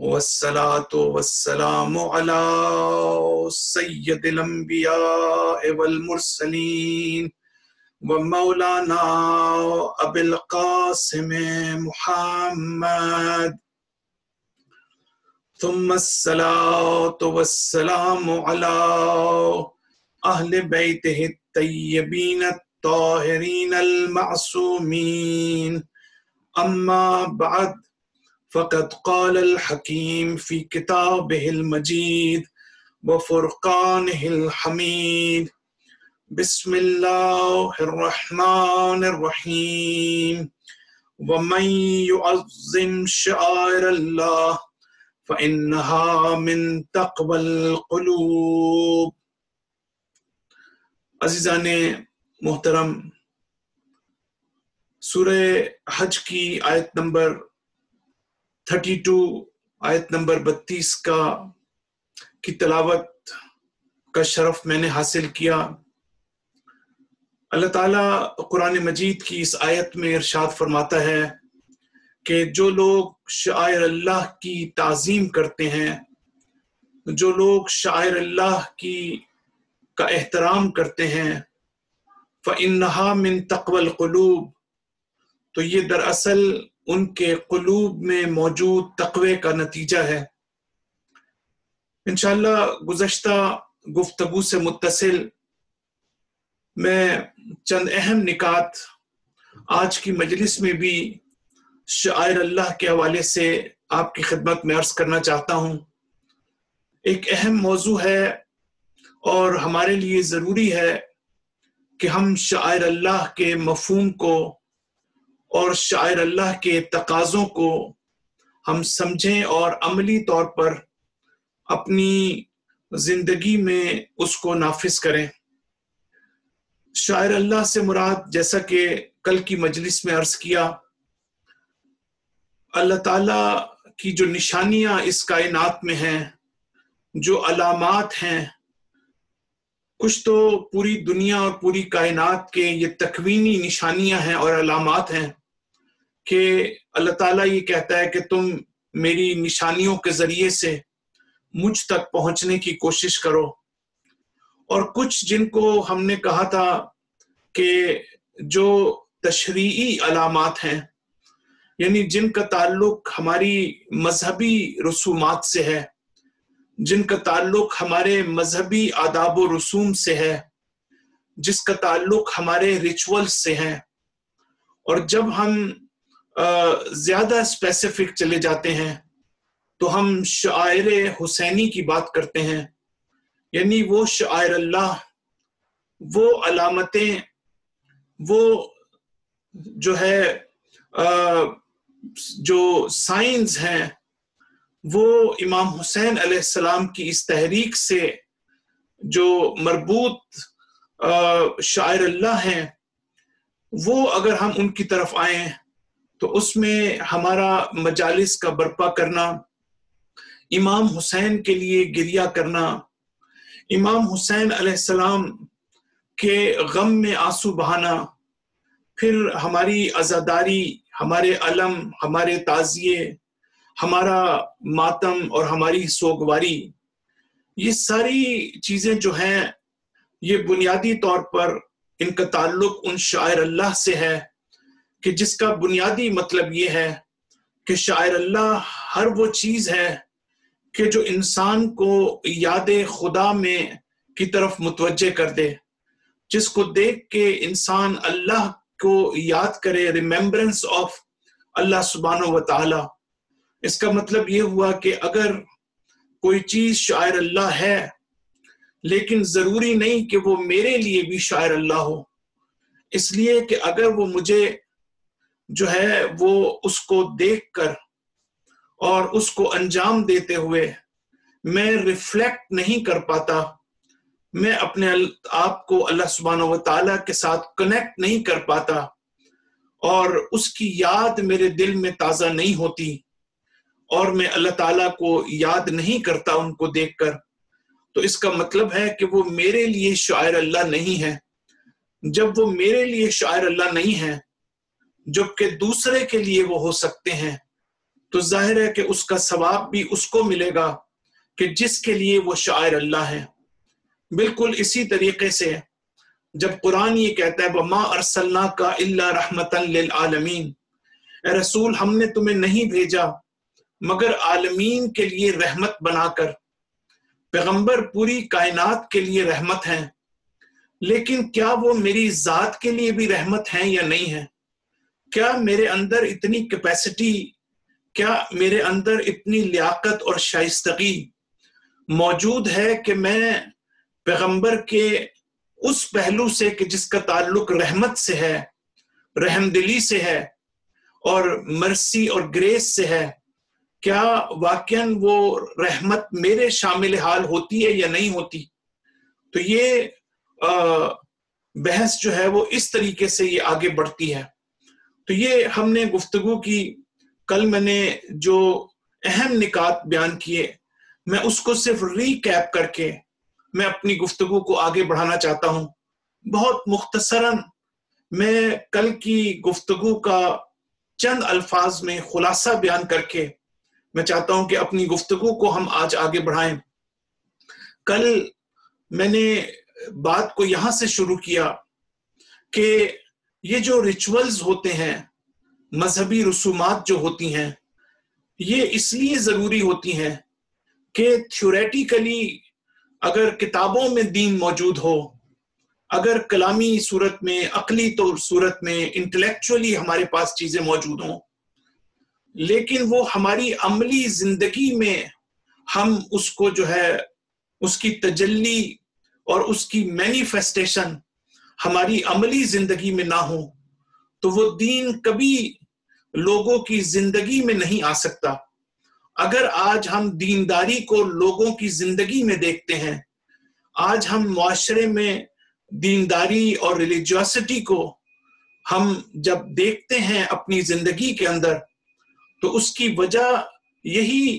والصلاة والسلام على سید الانبیاء والمرسلین ومولانا ابی القاسم محمد ثم الصلاة والسلام على اہل بیتہ الطیبین الطاہرین المعصومین اما بعد فقد قال الحكيم في كتابه المجيد وفرقانه الحميد بسم الله الرحمن الرحيم ومن يعظم شعائر الله فإنها من تقوى القلوب۔ عزیزان محترم، سورہ حج کی آیت نمبر 32 آیت نمبر 32 کی تلاوت کا شرف میں نے حاصل کیا۔ اللہ تعالیٰ قرآن مجید کی اس آیت میں ارشاد فرماتا ہے کہ جو لوگ شعائر اللہ کی تعظیم کرتے ہیں، جو لوگ شعائر اللہ کا احترام کرتے ہیں، فَإِنَّهَا مِن تَقْوَى الْقُلُوبِ، تو یہ دراصل ان کے قلوب میں موجود تقوی کا نتیجہ ہے۔ انشاءاللہ گزشتہ گفتگو سے متصل میں چند اہم نکات آج کی مجلس میں بھی شعائر اللہ کے حوالے سے آپ کی خدمت میں عرض کرنا چاہتا ہوں۔ ایک اہم موضوع ہے اور ہمارے لیے ضروری ہے کہ ہم شعائر اللہ کے مفہوم کو اور شعائر اللہ کے تقاضوں کو ہم سمجھیں اور عملی طور پر اپنی زندگی میں اس کو نافذ کریں۔ شعائر اللہ سے مراد، جیسا کہ کل کی مجلس میں عرض کیا، اللہ تعالیٰ کی جو نشانیاں اس کائنات میں ہیں، جو علامات ہیں، کچھ تو پوری دنیا اور پوری کائنات کے یہ تکوینی نشانیاں ہیں اور علامات ہیں کہ اللہ تعالیٰ یہ کہتا ہے کہ تم میری نشانیوں کے ذریعے سے مجھ تک پہنچنے کی کوشش کرو، اور کچھ جن کو ہم نے کہا تھا کہ جو تشریعی علامات ہیں، یعنی جن کا تعلق ہماری مذہبی رسومات سے ہے، جن کا تعلق ہمارے مذہبی آداب و رسوم سے ہے، جس کا تعلق ہمارے ریچول سے ہے۔ اور جب ہم زیادہ اسپیسیفک چلے جاتے ہیں تو ہم شعائر حسینی کی بات کرتے ہیں، یعنی وہ شعائر اللہ، وہ علامتیں، وہ جو ہے جو سائنز ہیں، وہ امام حسین علیہ السلام کی اس تحریک سے جو مربوط شاعر اللہ ہیں، وہ اگر ہم ان کی طرف آئیں تو اس میں ہمارا مجالس کا برپا کرنا، امام حسین کے لیے گریہ کرنا، امام حسین علیہ السلام کے غم میں آنسو بہانا، پھر ہماری عزاداری، ہمارے علم، ہمارے تعزیے، ہمارا ماتم اور ہماری سوگواری، یہ ساری چیزیں جو ہیں یہ بنیادی طور پر ان کا تعلق ان شاعر اللہ سے ہے کہ جس کا بنیادی مطلب یہ ہے کہ شاعر اللہ ہر وہ چیز ہے کہ جو انسان کو یاد خدا میں کی طرف متوجہ کر دے، جس کو دیکھ کے انسان اللہ کو یاد کرے، ریممبرنس آف اللہ سبحانہ و تعالی۔ اس کا مطلب یہ ہوا کہ اگر کوئی چیز شاعر اللہ ہے لیکن ضروری نہیں کہ وہ میرے لیے بھی شاعر اللہ ہو، اس لیے کہ اگر وہ مجھے جو ہے وہ اس کو دیکھ کر اور اس کو انجام دیتے ہوئے میں ریفلیکٹ نہیں کر پاتا، میں اپنے آپ کو اللہ سبحانہ و تعالیٰ کے ساتھ کنیکٹ نہیں کر پاتا، اور اس کی یاد میرے دل میں تازہ نہیں ہوتی، اور میں اللہ تعالیٰ کو یاد نہیں کرتا ان کو دیکھ کر، تو اس کا مطلب ہے کہ وہ میرے لیے شاعر اللہ نہیں ہے۔ جب وہ میرے لیے شاعر اللہ نہیں ہے، جبکہ دوسرے کے لیے وہ ہو سکتے ہیں، تو ظاہر ہے کہ اس کا ثواب بھی اس کو ملے گا کہ جس کے لیے وہ شاعر اللہ ہے۔ بالکل اسی طریقے سے جب قرآن یہ کہتا ہے وَمَا أَرْسَلْنَاكَ إِلَّا رَحْمَةً لِلْعَالَمِينَ، اے رسول ہم نے تمہیں نہیں بھیجا مگر عالمین کے لیے رحمت بنا کر۔ پیغمبر پوری کائنات کے لیے رحمت ہیں، لیکن کیا وہ میری ذات کے لیے بھی رحمت ہیں یا نہیں ہیں؟ کیا میرے اندر اتنی کیپیسٹی، کیا میرے اندر اتنی لیاقت اور شائستگی موجود ہے کہ میں پیغمبر کے اس پہلو سے کہ جس کا تعلق رحمت سے ہے، رحم دلی سے ہے اور مرسی اور گریس سے ہے، کیا واقعاً وہ رحمت میرے شامل حال ہوتی ہے یا نہیں ہوتی؟ تو یہ بحث جو ہے وہ اس طریقے سے یہ آگے بڑھتی ہے۔ تو یہ ہم نے گفتگو کی، کل میں نے جو اہم نکات بیان کیے میں اس کو صرف ری کیپ کر کے میں اپنی گفتگو کو آگے بڑھانا چاہتا ہوں۔ بہت مختصراً میں کل کی گفتگو کا چند الفاظ میں خلاصہ بیان کر کے میں چاہتا ہوں کہ اپنی گفتگو کو ہم آج آگے بڑھائیں۔ کل میں نے بات کو یہاں سے شروع کیا کہ یہ جو ریچولز ہوتے ہیں، مذہبی رسومات جو ہوتی ہیں، یہ اس لیے ضروری ہوتی ہیں کہ تھیوریٹیکلی اگر کتابوں میں دین موجود ہو، اگر کلامی صورت میں، عقلی طور صورت میں، انٹلیکچولی ہمارے پاس چیزیں موجود ہوں، لیکن وہ ہماری عملی زندگی میں ہم اس کو جو ہے اس کی تجلی اور اس کی مینیفیسٹیشن ہماری عملی زندگی میں نہ ہو تو وہ دین کبھی لوگوں کی زندگی میں نہیں آ سکتا۔ اگر آج ہم دینداری کو لوگوں کی زندگی میں دیکھتے ہیں، آج ہم معاشرے میں دینداری اور ریلیجیوسٹی کو ہم جب دیکھتے ہیں اپنی زندگی کے اندر تو اس کی وجہ یہی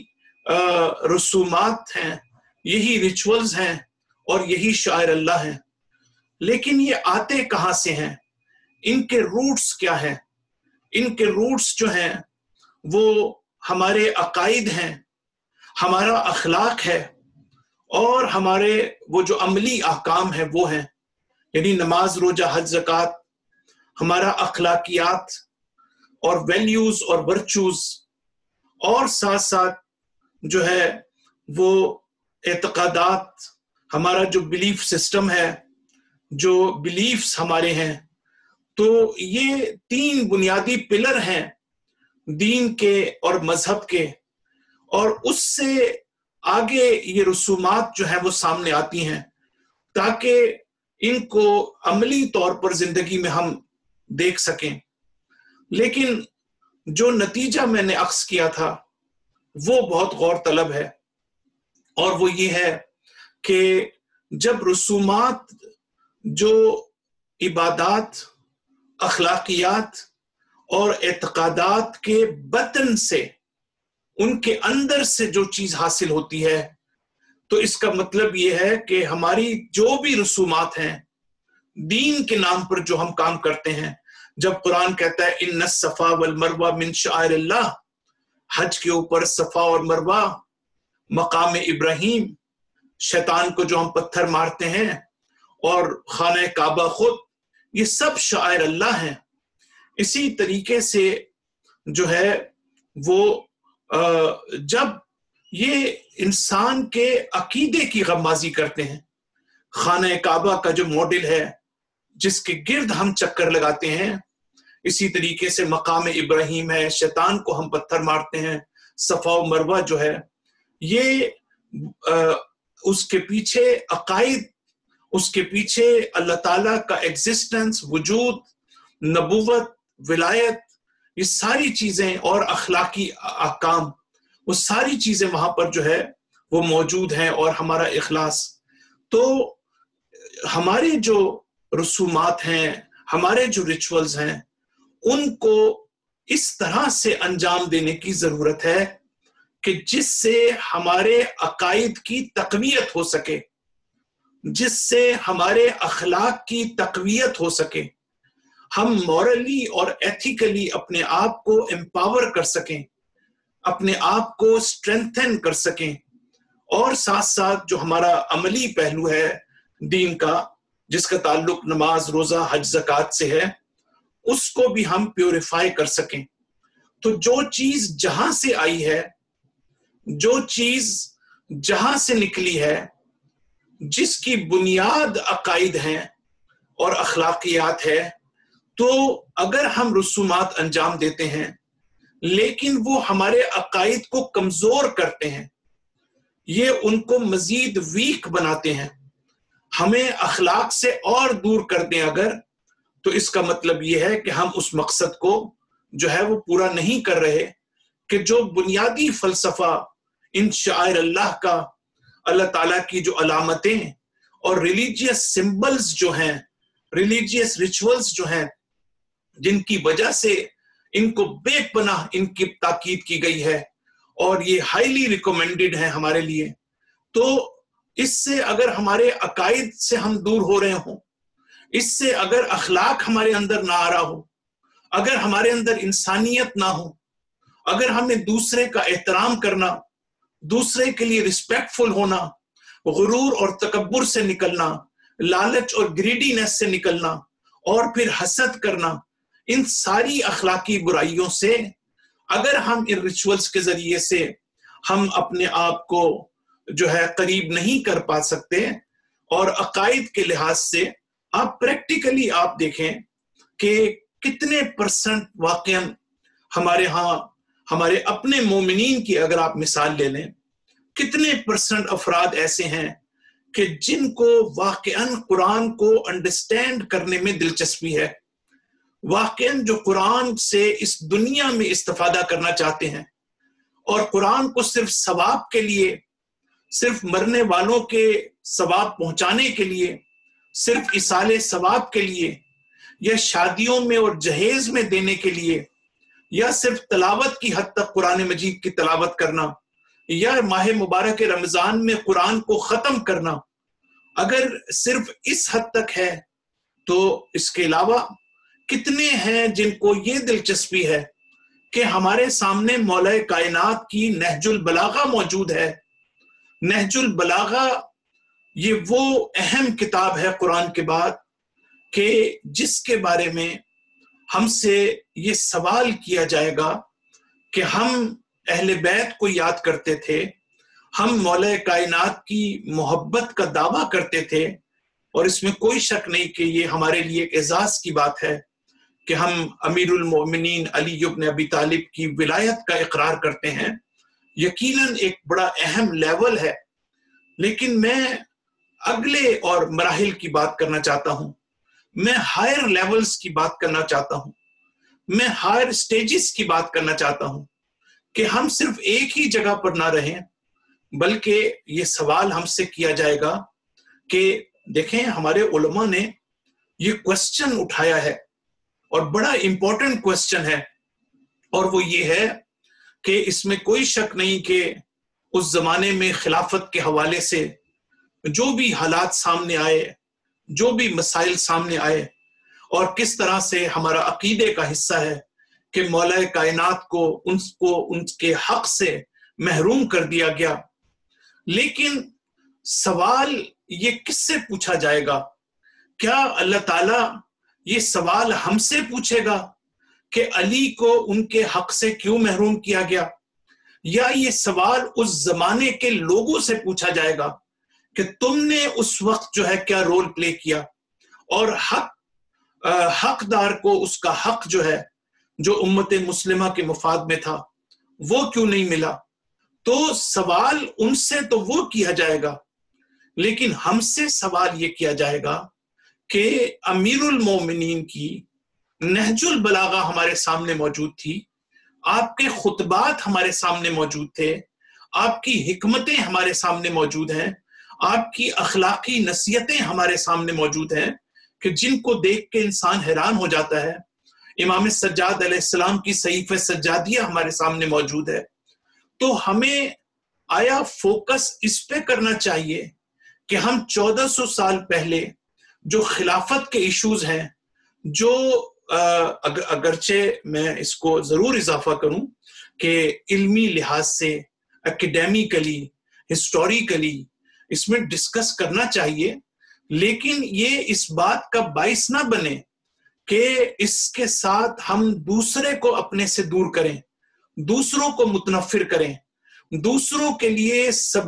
رسومات ہیں، یہی ریچولز ہیں اور یہی شاعر اللہ ہیں۔ لیکن یہ آتے کہاں سے ہیں؟ ان کے روٹس کیا ہیں؟ ان کے روٹس جو ہیں وہ ہمارے عقائد ہیں، ہمارا اخلاق ہے اور ہمارے وہ جو عملی احکام ہیں وہ ہیں، یعنی نماز، روزہ، حج، زکوٰۃ، ہمارا اخلاقیات اور ویلیوز اور ورچوز، اور ساتھ ساتھ جو ہے وہ اعتقادات، ہمارا جو بلیف سسٹم ہے، جو بلیفز ہمارے ہیں۔ تو یہ تین بنیادی پلر ہیں دین کے اور مذہب کے، اور اس سے آگے یہ رسومات جو ہیں وہ سامنے آتی ہیں تاکہ ان کو عملی طور پر زندگی میں ہم دیکھ سکیں۔ لیکن جو نتیجہ میں نے اخذ کیا تھا وہ بہت غور طلب ہے، اور وہ یہ ہے کہ جب رسومات جو عبادات، اخلاقیات اور اعتقادات کے بطن سے، ان کے اندر سے جو چیز حاصل ہوتی ہے، تو اس کا مطلب یہ ہے کہ ہماری جو بھی رسومات ہیں دین کے نام پر جو ہم کام کرتے ہیں، جب قرآن کہتا ہے ان الصفا والمروہ من شعائر اللہ، حج کے اوپر صفا اور مروہ، مقام ابراہیم، شیطان کو جو ہم پتھر مارتے ہیں، اور خانہ کعبہ خود، یہ سب شعائر اللہ ہیں۔ اسی طریقے سے جو ہے وہ جب یہ انسان کے عقیدے کی غمازی کرتے ہیں، خانہ کعبہ کا جو ماڈل ہے جس کے گرد ہم چکر لگاتے ہیں، اسی طریقے سے مقام ابراہیم ہے، شیطان کو ہم پتھر مارتے ہیں، صفا و مروہ جو ہے، یہ اس کے پیچھے عقائد، اس کے پیچھے اللہ تعالیٰ کا ایگزسٹنس، وجود، نبوت، ولایت، یہ ساری چیزیں اور اخلاقی احکام، وہ ساری چیزیں وہاں پر جو ہے وہ موجود ہیں، اور ہمارا اخلاص۔ تو ہمارے جو رسومات ہیں، ہمارے جو ریچولز ہیں، ان کو اس طرح سے انجام دینے کی ضرورت ہے کہ جس سے ہمارے عقائد کی تقویت ہو سکے، جس سے ہمارے اخلاق کی تقویت ہو سکے، ہم مورلی اور ایتھیکلی اپنے آپ کو امپاور کر سکیں، अपने आप को स्ट्रेंथन कर सकें, और साथ साथ जो हमारा अमली पहलू है दीन का, जिसका ताल्लुक नमाज, रोजा, हज, ज़कात से है, उसको भी हम प्योरीफाई कर सकें। तो जो चीज जहां से आई है, जो चीज जहां से निकली है, जिसकी बुनियाद अकाइद हैं और अखलाकियात है, तो अगर हम रसूमात अंजाम देते हैं लेकिन वो हमारे अकाइद को कमजोर करते हैं, ये उनको मजीद वीक बनाते हैं, हमें अखलाक से और दूर कर दें अगर, तो इसका मतलब ये है कि हम उस मकसद को जो है वो पूरा नहीं कर रहे, कि जो बुनियादी फलसफा इन शायर अल्लाह का, अल्लाह ताला की जो अलामतें और रिलीजियस सिंबल्स जो हैं, रिलीजियस रिचुअल्स जो हैं, जिनकी वजह से इनको बेपनाह इनकी ताकीद की गई है और ये हाईली रिकमेंडेड है हमारे लिए, तो इससे अगर हमारे अकाइद से हम दूर हो रहे हों, इससे अगर अखलाक हमारे अंदर ना आ रहा हो, अगर हमारे अंदर इंसानियत ना हो, अगर हमें दूसरे का एहतराम करना, दूसरे के लिए रिस्पेक्टफुल होना, गुरूर और तकब्बुर से निकलना, लालच और ग्रीडीनेस से निकलना, और फिर हसद करना, इन सारी अखलाकी बुराइयों से अगर हम इन रिचुअल्स के जरिए से हम अपने आप को जो है करीब नहीं कर पा सकते, और अकाइद के लिहाज से आप प्रैक्टिकली आप देखें कि कितने परसेंट वाकईन हमारे यहाँ, हमारे अपने मोमिनीन की अगर आप मिसाल ले लें, कितने परसेंट अफराद ऐसे हैं कि जिनको वाकईन कुरान को अंडरस्टैंड करने में दिलचस्पी है, वाकईन जो कुरान से इस दुनिया में इस्तिफादा करना चाहते हैं, और कुरान को सिर्फ सवाब के लिए, सिर्फ मरने वालों के सवाब पहुंचाने के लिए, सिर्फ इसाले सवाब के लिए, या शादियों में और जहेज में देने के लिए, या सिर्फ तलावत की हद तक कुरान मजीद की तलावत करना, या माह मुबारक रमजान में कुरान को खत्म करना, अगर सिर्फ इस हद तक है, तो इसके अलावा कितने हैं जिनको ये दिलचस्पी है कि हमारे सामने मौला कायनात की नहजुल बलागा मौजूद है। नहजुल बलागा ये वो अहम किताब है कुरान के बाद कि जिसके बारे में हमसे ये सवाल किया जाएगा कि हम अहले बैत को याद करते थे, हम मौला कायनात की मोहब्बत का दावा करते थे, और इसमें कोई शक नहीं कि ये हमारे लिए एक एजाज की बात है कि हम अमीरुल मोमिनीन अली इब्न अबी तालिब की विलायत का इकरार करते हैं। यकीनन एक बड़ा अहम लेवल है, लेकिन मैं अगले और मराहिल की बात करना चाहता हूं, मैं हायर लेवल्स की बात करना चाहता हूं, मैं हायर स्टेजेस की बात करना चाहता हूं, कि हम सिर्फ एक ही जगह पर ना रहें, बल्कि ये सवाल हमसे किया जाएगा कि देखें हमारे उलमा ने ये क्वेश्चन उठाया है, और बड़ा इंपॉर्टेंट क्वेश्चन है, और वो ये है कि इसमें कोई शक नहीं कि उस जमाने में खिलाफत के हवाले से जो भी हालात सामने आए, जो भी मसाइल सामने आए, और किस तरह से हमारा अकीदे का हिस्सा है कि मौला कायनात को उनके हक से महरूम कर दिया गया, लेकिन सवाल ये किससे पूछा जाएगा? क्या अल्लाह ताला ये सवाल हमसे पूछेगा कि अली को उनके हक से क्यों महरूम किया गया, या ये सवाल उस जमाने के लोगों से पूछा जाएगा कि तुमने उस वक्त जो है क्या रोल प्ले किया, और हकदार को उसका हक जो है, जो उम्मत मुस्लिमा के मुफाद में था, वो क्यों नहीं मिला? तो सवाल उनसे तो वो किया जाएगा, लेकिन हमसे सवाल ये किया जाएगा कि अमीरुल मोमिनीन की नहजुल बलागा हमारे सामने मौजूद थी, आपके खुतबात हमारे सामने मौजूद थे, आपकी हिकमतें हमारे सामने मौजूद हैं, आपकी अखलाकी नसीहतें हमारे सामने मौजूद हैं कि जिनको देख के इंसान हैरान हो जाता है। इमाम सज्जाद अलैहिस्सलाम की सहीफ़े सज्जादिया हमारे सामने मौजूद है। तो हमें आया फोकस इस पे करना चाहिए कि हम 1400 साल पहले जो खिलाफत के इश्यूज हैं, जो अगरचे मैं इसको जरूर इजाफा करूं کہ علمی لحاظ سے، اکیڈیمیکلی، ہسٹوریکلی اس میں ڈسکس کرنا چاہیے، لیکن یہ اس بات کا باعث نہ بنے کہ اس کے ساتھ ہم دوسرے کو اپنے سے دور کریں، دوسروں کو متنفر کریں، دوسروں کے لیے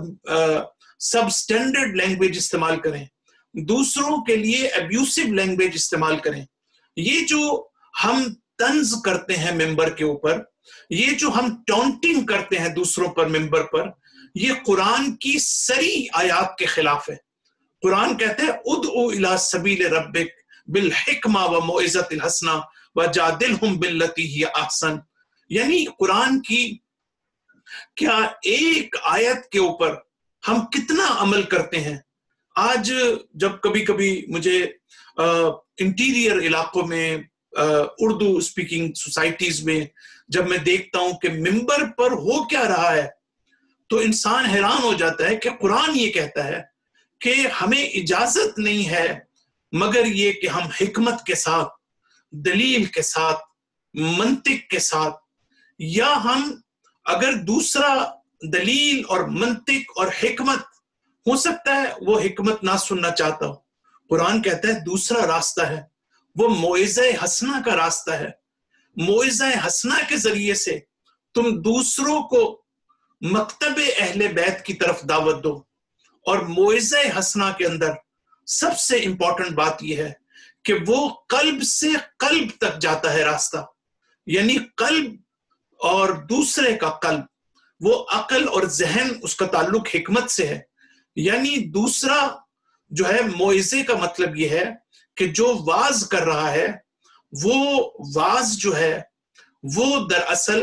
سب سٹینڈرڈ لینگویج استعمال کریں، دوسروں کے لیے ابیوسو لینگویج استعمال کریں۔ یہ جو ہم طنز کرتے ہیں ممبر کے اوپر، یہ جو ہم ٹونٹنگ کرتے ہیں دوسروں پر ممبر پر، یہ قرآن کی سری آیات کے خلاف ہے۔ قرآن کہتے ہیں ادعو الی سبیل ربک بالحکمہ وموعظۃ الحسنہ وجادلہم باللتی ہی احسن۔ یعنی قرآن کی کیا ایک آیت کے اوپر ہم کتنا عمل کرتے ہیں۔ آج جب کبھی کبھی مجھے انٹیریئر علاقوں میں اردو اسپیکنگ سوسائٹیز میں جب میں دیکھتا ہوں کہ ممبر پر ہو کیا رہا ہے، تو انسان حیران ہو جاتا ہے کہ قرآن یہ کہتا ہے کہ ہمیں اجازت نہیں ہے مگر یہ کہ ہم حکمت کے ساتھ، دلیل کے ساتھ، منطق کے ساتھ، یا ہم اگر دوسرا دلیل اور منطق اور حکمت، ہو سکتا ہے وہ حکمت نہ سننا چاہتا ہو، قرآن کہتا ہے دوسرا راستہ ہے، وہ موعظہ حسنہ کا راستہ ہے۔ موعظہ حسنہ کے ذریعے سے تم دوسروں کو مکتب اہل بیت کی طرف دعوت دو۔ اور موعظہ حسنہ کے اندر سب سے امپورٹنٹ بات یہ ہے کہ وہ قلب سے قلب تک جاتا ہے راستہ، یعنی قلب اور دوسرے کا قلب، وہ عقل اور ذہن، اس کا تعلق حکمت سے ہے۔ یعنی دوسرا جو ہے موعظے کا مطلب یہ ہے کہ جو واعظ کر رہا ہے، وہ واعظ جو ہے وہ دراصل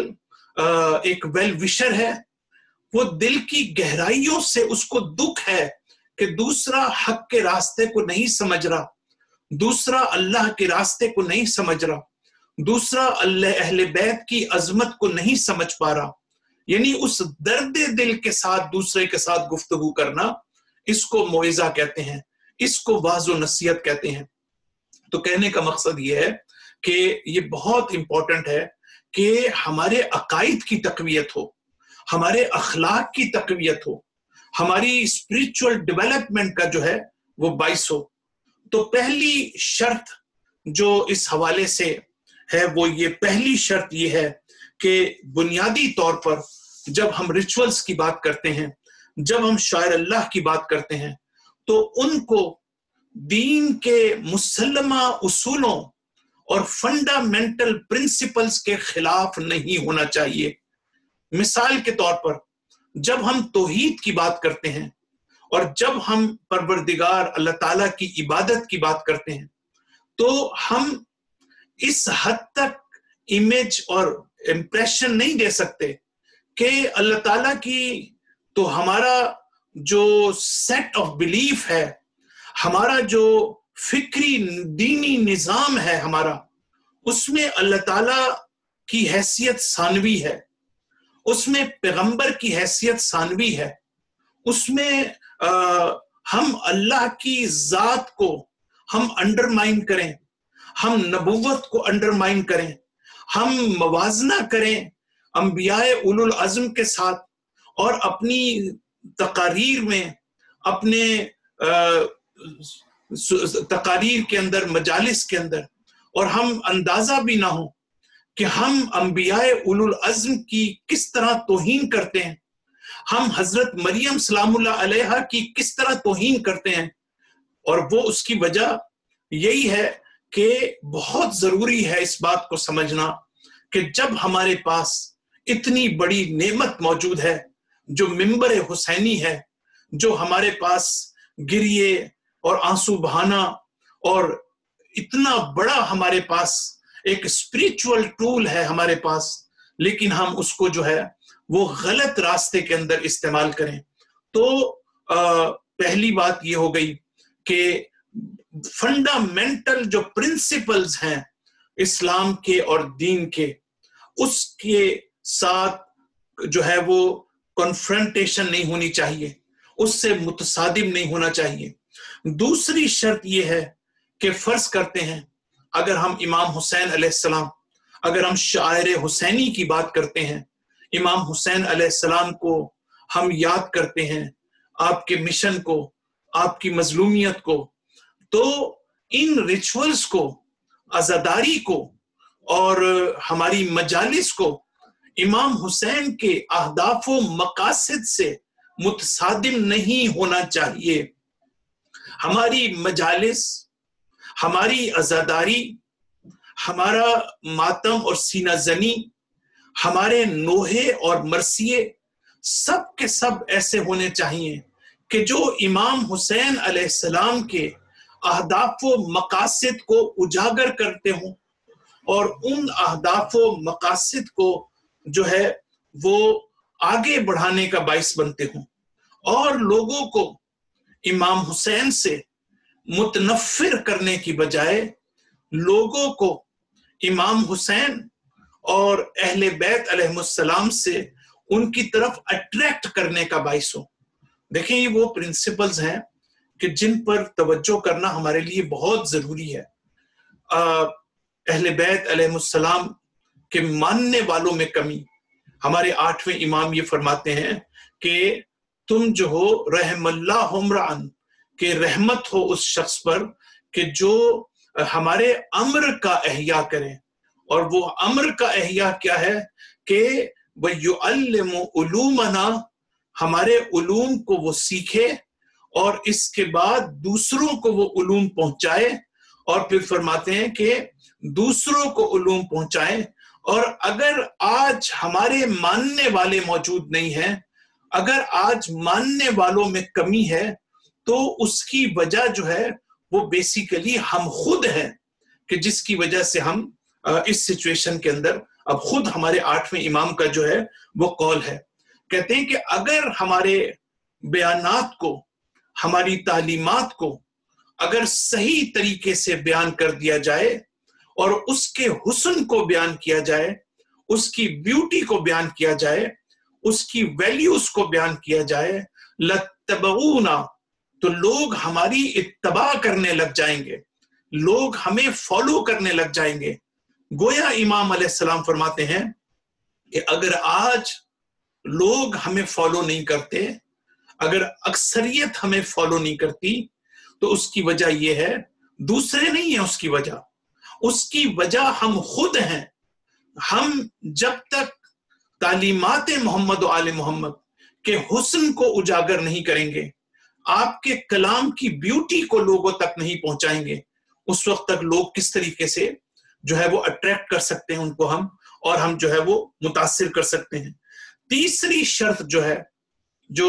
ایک ویل وشر ہے، وہ دل کی گہرائیوں سے اس کو دکھ ہے کہ دوسرا حق کے راستے کو نہیں سمجھ رہا، دوسرا اللہ کے راستے کو نہیں سمجھ رہا، دوسرا اللہ اہل بیت کی عظمت کو نہیں سمجھ پا رہا۔ یعنی اس درد دل کے ساتھ دوسرے کے ساتھ گفتگو کرنا، اس کو موعظہ کہتے ہیں، اس کو واعظ و نصیحت کہتے ہیں۔ تو کہنے کا مقصد یہ ہے کہ یہ بہت امپورٹنٹ ہے کہ ہمارے عقائد کی تقویت ہو، ہمارے اخلاق کی تقویت ہو، ہماری اسپریچول ڈیولپمنٹ کا جو ہے وہ باعث ہو۔ تو پہلی شرط جو اس حوالے سے ہے وہ یہ، پہلی شرط یہ ہے کہ بنیادی طور پر جب ہم ریچولز کی بات کرتے ہیں، جب ہم شاعر اللہ کی بات کرتے ہیں، تو ان کو دین کے مسلمہ اصولوں اور فنڈامنٹل پرنسپلز کے خلاف نہیں ہونا چاہیے۔ مثال کے طور پر جب ہم توحید کی بات کرتے ہیں اور جب ہم پروردگار اللہ تعالیٰ کی عبادت کی بات کرتے ہیں، تو ہم اس حد تک امیج اور امپریشن نہیں دے سکتے کہ اللہ تعالیٰ کی تو ہمارا جو سیٹ آف بلیف ہے، ہمارا جو فکری دینی نظام ہے ہمارا، اس میں اللہ تعالیٰ کی حیثیت ثانوی ہے، اس میں پیغمبر کی حیثیت ثانوی ہے، اس میں ہم اللہ کی ذات کو ہم انڈرمائن کریں، ہم نبوت کو انڈرمائن کریں، ہم موازنہ کریں انبیاء اولو العزم کے ساتھ، اور اپنی تقاریر میں، اپنے تقاریر کے اندر، مجالس کے اندر، اور ہم اندازہ بھی نہ ہو کہ ہم انبیاء اولو العزم کی کس طرح توہین کرتے ہیں، ہم حضرت مریم سلام اللہ علیہا کی کس طرح توہین کرتے ہیں۔ اور وہ اس کی وجہ یہی ہے کہ بہت ضروری ہے اس بات کو سمجھنا کہ جب ہمارے پاس اتنی بڑی نعمت موجود ہے جو ممبر حسینی ہے، جو ہمارے پاس گریے اور آنسو بہانا اور اتنا بڑا ہمارے پاس ایک اسپریچول ٹول ہے ہمارے پاس، لیکن ہم اس کو جو ہے وہ غلط راستے کے اندر استعمال کریں، تو پہلی بات یہ ہو گئی کہ فنڈامنٹل جو پرنسپلز ہیں اسلام کے اور دین کے، اس کے ساتھ جو ہے وہ کنفرنٹیشن نہیں ہونی چاہیے، اس سے متصادم نہیں ہونا چاہیے۔ دوسری شرط یہ ہے کہ فرض کرتے ہیں اگر ہم امام حسین علیہ السلام، اگر ہم شاعر حسینی کی بات کرتے ہیں، امام حسین علیہ السلام کو ہم یاد کرتے ہیں، آپ کے مشن کو، آپ کی مظلومیت کو، تو ان ریچولز کو، عزاداری کو اور ہماری مجالس کو امام حسین کے اہداف و مقاصد سے متصادم نہیں ہونا چاہیے۔ ہماری مجالس، ہماری عزاداری، ہمارا ماتم اور سینہ زنی، ہمارے نوحے اور مرثیے سب کے سب ایسے ہونے چاہیے کہ جو امام حسین علیہ السلام کے اہداف و مقاصد کو اجاگر کرتے ہوں اور ان اہداف و مقاصد کو جو ہے وہ آگے بڑھانے کا باعث بنتے ہوں، اور لوگوں کو امام حسین سے متنفر کرنے کی بجائے لوگوں کو امام حسین اور اہل بیت علیہ السلام سے ان کی طرف اٹریکٹ کرنے کا باعث ہو۔ دیکھیں یہ وہ پرنسپلز ہیں کہ جن پر توجہ کرنا ہمارے لیے بہت ضروری ہے۔ اہل بیت علیہ السلام کے ماننے والوں میں کمی، ہمارے 8ویں امام یہ فرماتے ہیں کہ تم جو ہو رحم اللہ عمران، کہ رحمت ہو اس شخص پر کہ جو ہمارے امر کا احیاء کریں، اور وہ امر کا احیاء کیا ہے کہ وَيُعَلِّمُ عُلُومَنَا، ہمارے علوم کو وہ سیکھے اور اس کے بعد دوسروں کو وہ علوم پہنچائے، اور پھر فرماتے ہیں کہ دوسروں کو علوم پہنچائیں، اور اگر آج ہمارے ماننے والے موجود نہیں ہیں، اگر آج ماننے والوں میں کمی ہے تو اس کی وجہ جو ہے وہ بیسیکلی ہم خود ہیں، کہ جس کی وجہ سے ہم اس سچویشن کے اندر اب خود ہمارے 8ویں امام کا جو ہے وہ قول ہے، کہتے ہیں کہ اگر ہمارے بیانات کو، ہماری تعلیمات کو اگر صحیح طریقے سے بیان کر دیا جائے اور اس کے حسن کو بیان کیا جائے، اس کی بیوٹی کو بیان کیا جائے، اس کی ویلیوز کو بیان کیا جائے، لَتَّبَعُونَا، تو لوگ ہماری اتباع کرنے لگ جائیں گے، لوگ ہمیں فالو کرنے لگ جائیں گے۔ گویا امام علیہ السلام فرماتے ہیں کہ اگر آج لوگ ہمیں فالو نہیں کرتے، اگر اکثریت ہمیں فالو نہیں کرتی، تو اس کی وجہ یہ ہے، دوسرے نہیں ہیں اس کی وجہ ہم خود ہیں۔ ہم جب تک تعلیمات محمد و آل محمد کے حسن کو اجاگر نہیں کریں گے، آپ کے کلام کی بیوٹی کو لوگوں تک نہیں پہنچائیں گے، اس وقت تک لوگ کس طریقے سے جو ہے وہ اٹریکٹ کر سکتے ہیں ان کو ہم، اور ہم جو ہے وہ متاثر کر سکتے ہیں۔ تیسری شرط جو ہے، جو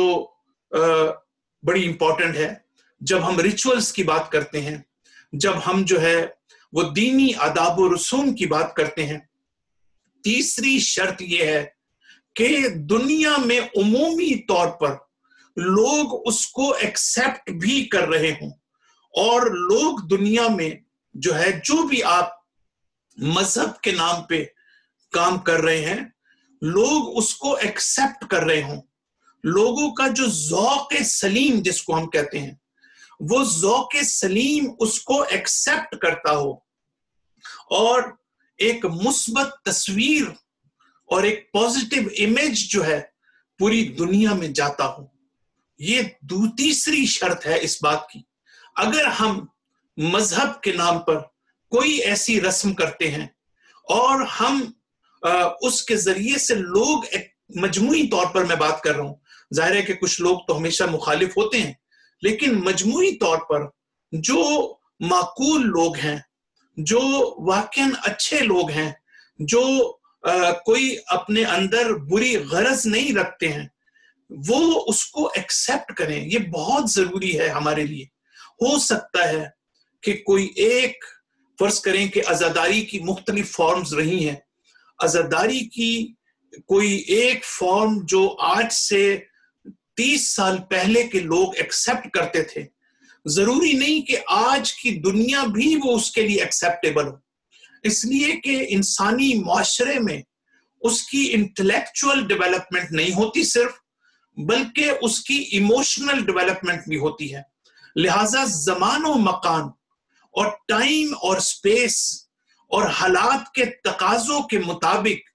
بڑی امپورٹنٹ ہے، جب ہم ریچولز کی بات کرتے ہیں، جب ہم جو ہے وہ دینی آداب و رسوم کی بات کرتے ہیں، تیسری شرط یہ ہے کہ دنیا میں عمومی طور پر لوگ اس کو ایکسپٹ بھی کر رہے ہوں، اور لوگ دنیا میں جو ہے جو بھی آپ مذہب کے نام پہ کام کر رہے ہیں، لوگ اس کو ایکسپٹ کر رہے ہوں، لوگوں کا جو ذوق سلیم جس کو ہم کہتے ہیں، وہ ذوق سلیم اس کو ایکسپٹ کرتا ہو، اور ایک مثبت تصویر اور ایک پازیٹیو امیج جو ہے پوری دنیا میں جاتا ہو۔ یہ تیسری شرط ہے اس بات کی۔ اگر ہم مذہب کے نام پر کوئی ایسی رسم کرتے ہیں اور ہم اس کے ذریعے سے لوگ، مجموعی طور پر میں بات کر رہا ہوں، ظاہر ہے کہ کچھ لوگ تو ہمیشہ مخالف ہوتے ہیں، لیکن مجموعی طور پر جو معقول لوگ ہیں، جو واقعاً اچھے لوگ ہیں، جو کوئی اپنے اندر بری غرض نہیں رکھتے ہیں، وہ اس کو ایکسپٹ کریں۔ یہ بہت ضروری ہے ہمارے لیے۔ ہو سکتا ہے کہ کوئی ایک، فرض کریں کہ عزاداری کی مختلف فارمز رہی ہیں، عزاداری کی کوئی ایک فارم جو آج سے 30 سال پہلے کے لوگ ایکسپٹ کرتے تھے، ضروری نہیں کہ آج کی دنیا بھی وہ اس کے لیے ایکسپٹیبل ہو، اس لیے کہ انسانی معاشرے میں اس کی انٹلیکچوئل ڈیولپمنٹ نہیں ہوتی صرف، بلکہ اس کی ایموشنل ڈیولپمنٹ بھی ہوتی ہے۔ لہٰذا زمان و مکان اور ٹائم اور سپیس اور حالات کے تقاضوں کے مطابق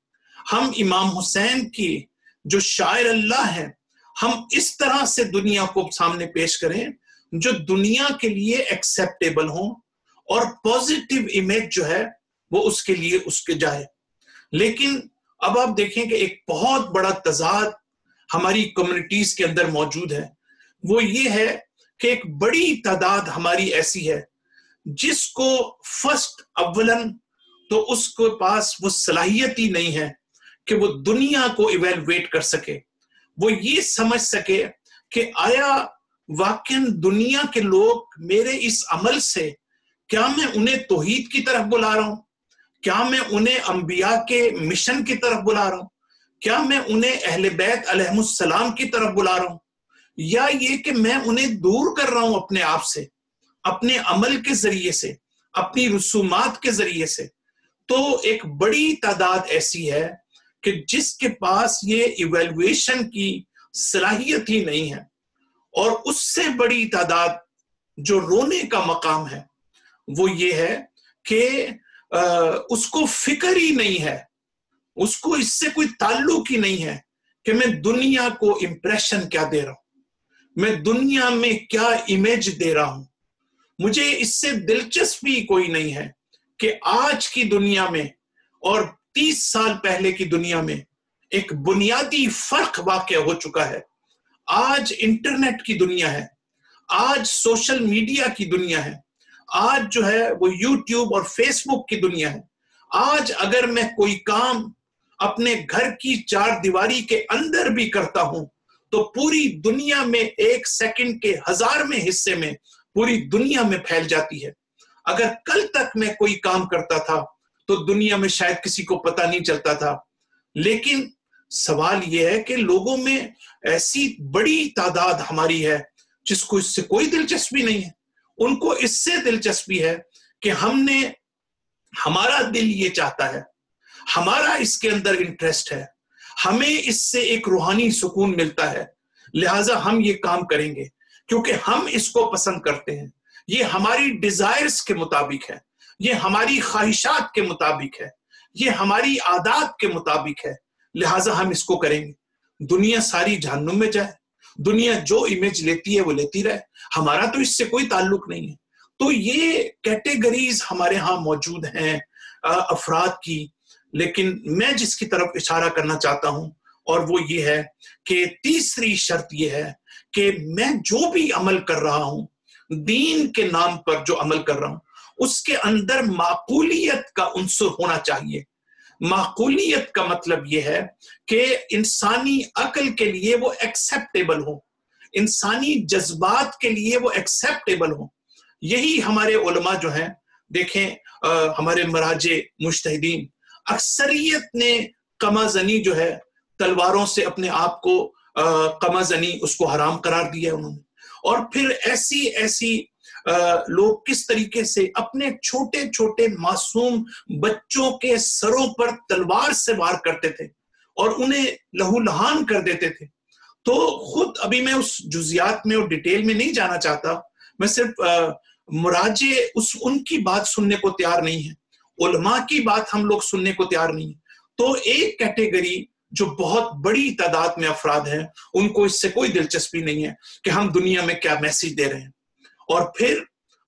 ہم امام حسین کی جو شاعر اللہ ہیں ہم اس طرح سے دنیا کو سامنے پیش کریں جو دنیا کے لیے ایکسیپٹیبل ہوں اور پوزیٹیو امیج جو ہے وہ اس کے لیے اس کے جائے. لیکن اب آپ دیکھیں کہ ایک بہت بڑا تضاد ہماری کمیونٹیز کے اندر موجود ہے. وہ یہ ہے کہ ایک بڑی تعداد ہماری ایسی ہے جس کو فرسٹ اولن تو اس کے پاس وہ صلاحیت ہی نہیں ہے کہ وہ دنیا کو ایویلویٹ کر سکے. وہ یہ سمجھ سکے کہ آیا واقعاً دنیا کے لوگ میرے اس عمل سے کیا میں انہیں توحید کی طرف بلا رہا ہوں؟ کیا میں انہیں انبیاء کے مشن کی طرف بلا رہا ہوں؟ کیا میں انہیں اہل بیت علیہم السلام کی طرف بلا رہا ہوں؟ یا یہ کہ میں انہیں دور کر رہا ہوں اپنے آپ سے، اپنے عمل کے ذریعے سے، اپنی رسومات کے ذریعے سے؟ تو ایک بڑی تعداد ایسی ہے کہ جس کے پاس یہ ایویلویشن کی صلاحیت ہی نہیں ہے، اور اس سے بڑی تعداد جو رونے کا مقام ہے وہ یہ ہے کہ اس کو فکر ہی نہیں ہے، اس کو اس سے کوئی تعلق ہی نہیں ہے کہ میں دنیا کو امپریشن کیا دے رہا ہوں، میں دنیا میں کیا امیج دے رہا ہوں. مجھے اس سے دلچسپی کوئی نہیں ہے کہ آج کی دنیا میں اور 30 سال پہلے کی دنیا میں ایک بنیادی فرق واقع ہو چکا ہے. آج انٹرنیٹ کی دنیا ہے، آج سوشل میڈیا کی دنیا ہے، آج جو ہے وہ یوٹیوب اور فیس بک کی دنیا ہے. آج اگر میں کوئی کام اپنے گھر کی 4 دیواری کے اندر بھی کرتا ہوں تو پوری دنیا میں 1 سیکنڈ کے 1000ویں حصے میں پوری دنیا میں پھیل جاتی ہے. اگر کل تک میں کوئی کام کرتا تھا تو دنیا میں شاید کسی کو پتہ نہیں چلتا تھا. لیکن سوال یہ ہے کہ لوگوں میں ایسی بڑی تعداد ہماری ہے جس کو اس سے کوئی دلچسپی نہیں ہے. ان کو اس سے دلچسپی ہے کہ ہمارا دل یہ چاہتا ہے، ہمارا اس کے اندر انٹرسٹ ہے، ہمیں اس سے ایک روحانی سکون ملتا ہے، لہٰذا ہم یہ کام کریں گے کیونکہ ہم اس کو پسند کرتے ہیں، یہ ہماری ڈیزائرز کے مطابق ہے، یہ ہماری خواہشات کے مطابق ہے، یہ ہماری عادات کے مطابق ہے، لہٰذا ہم اس کو کریں گے. دنیا ساری جہنم میں جائے، دنیا جو امیج لیتی ہے وہ لیتی رہے، ہمارا تو اس سے کوئی تعلق نہیں ہے. تو یہ کیٹیگریز ہمارے ہاں موجود ہیں افراد کی. لیکن میں جس کی طرف اشارہ کرنا چاہتا ہوں اور وہ یہ ہے کہ تیسری شرط یہ ہے کہ میں جو بھی عمل کر رہا ہوں، دین کے نام پر جو عمل کر رہا ہوں، اس کے اندر معقولیت کا عنصر ہونا چاہیے. معقولیت کا مطلب یہ ہے کہ انسانی عقل کے لیے وہ ایکسیپٹیبل ہو، انسانی جذبات کے لیے وہ ایکسیپٹیبل ہو. یہی ہمارے علماء جو ہیں، دیکھیں ہمارے مراجع مجتہدین، اکثریت نے قمع زنی جو ہے تلواروں سے اپنے آپ کو قمع زنی اس کو حرام قرار دیا انہوں نے. اور پھر ایسی لوگ کس طریقے سے اپنے چھوٹے چھوٹے معصوم بچوں کے سروں پر تلوار سے وار کرتے تھے اور انہیں لہو لہان کر دیتے تھے. تو خود ابھی میں اس جزیات میں اور ڈیٹیل میں نہیں جانا چاہتا، میں صرف مراجع ان کی بات سننے کو تیار نہیں ہے، علماء کی بات ہم لوگ سننے کو تیار نہیں ہے. تو ایک کیٹیگری جو بہت بڑی تعداد میں افراد ہیں، ان کو اس سے کوئی دلچسپی نہیں ہے کہ ہم دنیا میں کیا میسج دے رہے ہیں. اور پھر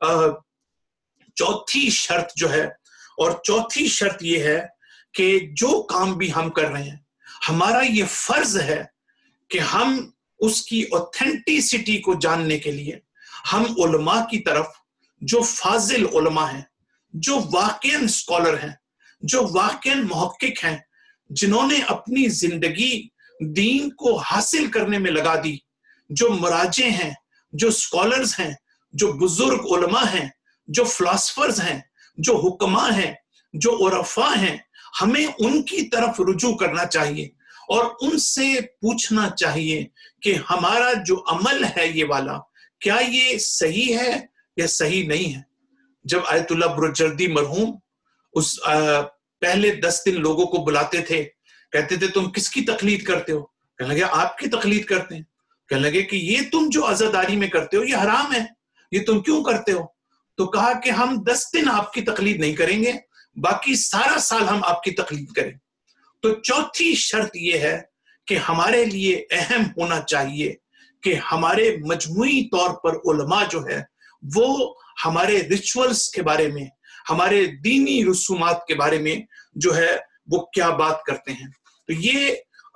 چوتھی شرط جو ہے، اور چوتھی شرط یہ ہے کہ جو کام بھی ہم کر رہے ہیں ہمارا یہ فرض ہے کہ ہم اس کی اوتھینٹیسٹی کو جاننے کے لیے ہم علماء کی طرف، جو فاضل علماء ہیں، جو واقعاً اسکالر ہیں، جو واقعاً محقق ہیں، جنہوں نے اپنی زندگی دین کو حاصل کرنے میں لگا دی، جو مراجع ہیں، جو اسکالرز ہیں، جو بزرگ علماء ہیں، جو فلاسفرز ہیں، جو حکماء ہیں، جو عرفاء ہیں، ہمیں ان کی طرف رجوع کرنا چاہیے اور ان سے پوچھنا چاہیے کہ ہمارا جو عمل ہے یہ والا، کیا یہ صحیح ہے یا صحیح نہیں ہے. جب آیت اللہ برجردی مرحوم اس پہلے 10 دن لوگوں کو بلاتے تھے، کہتے تھے تم کس کی تقلید کرتے ہو؟ کہنے لگے آپ کی تقلید کرتے ہیں. کہنے لگے کہ یہ تم جو عزاداری میں کرتے ہو یہ حرام ہے، یہ تم کیوں کرتے ہو؟ تو کہا کہ ہم 10 دن آپ کی تقلید نہیں کریں گے، باقی سارا سال ہم آپ کی تقلید کریں. تو चौथी शर्त ये है कि हमारे लिए अहम होना चाहिए कि हमारे मजमूई तौर पर उलमा जो है वो हमारे रिचुअल्स के बारे में, हमारे दीनी रसूमात के बारे में जो है वो क्या बात करते हैं। तो ये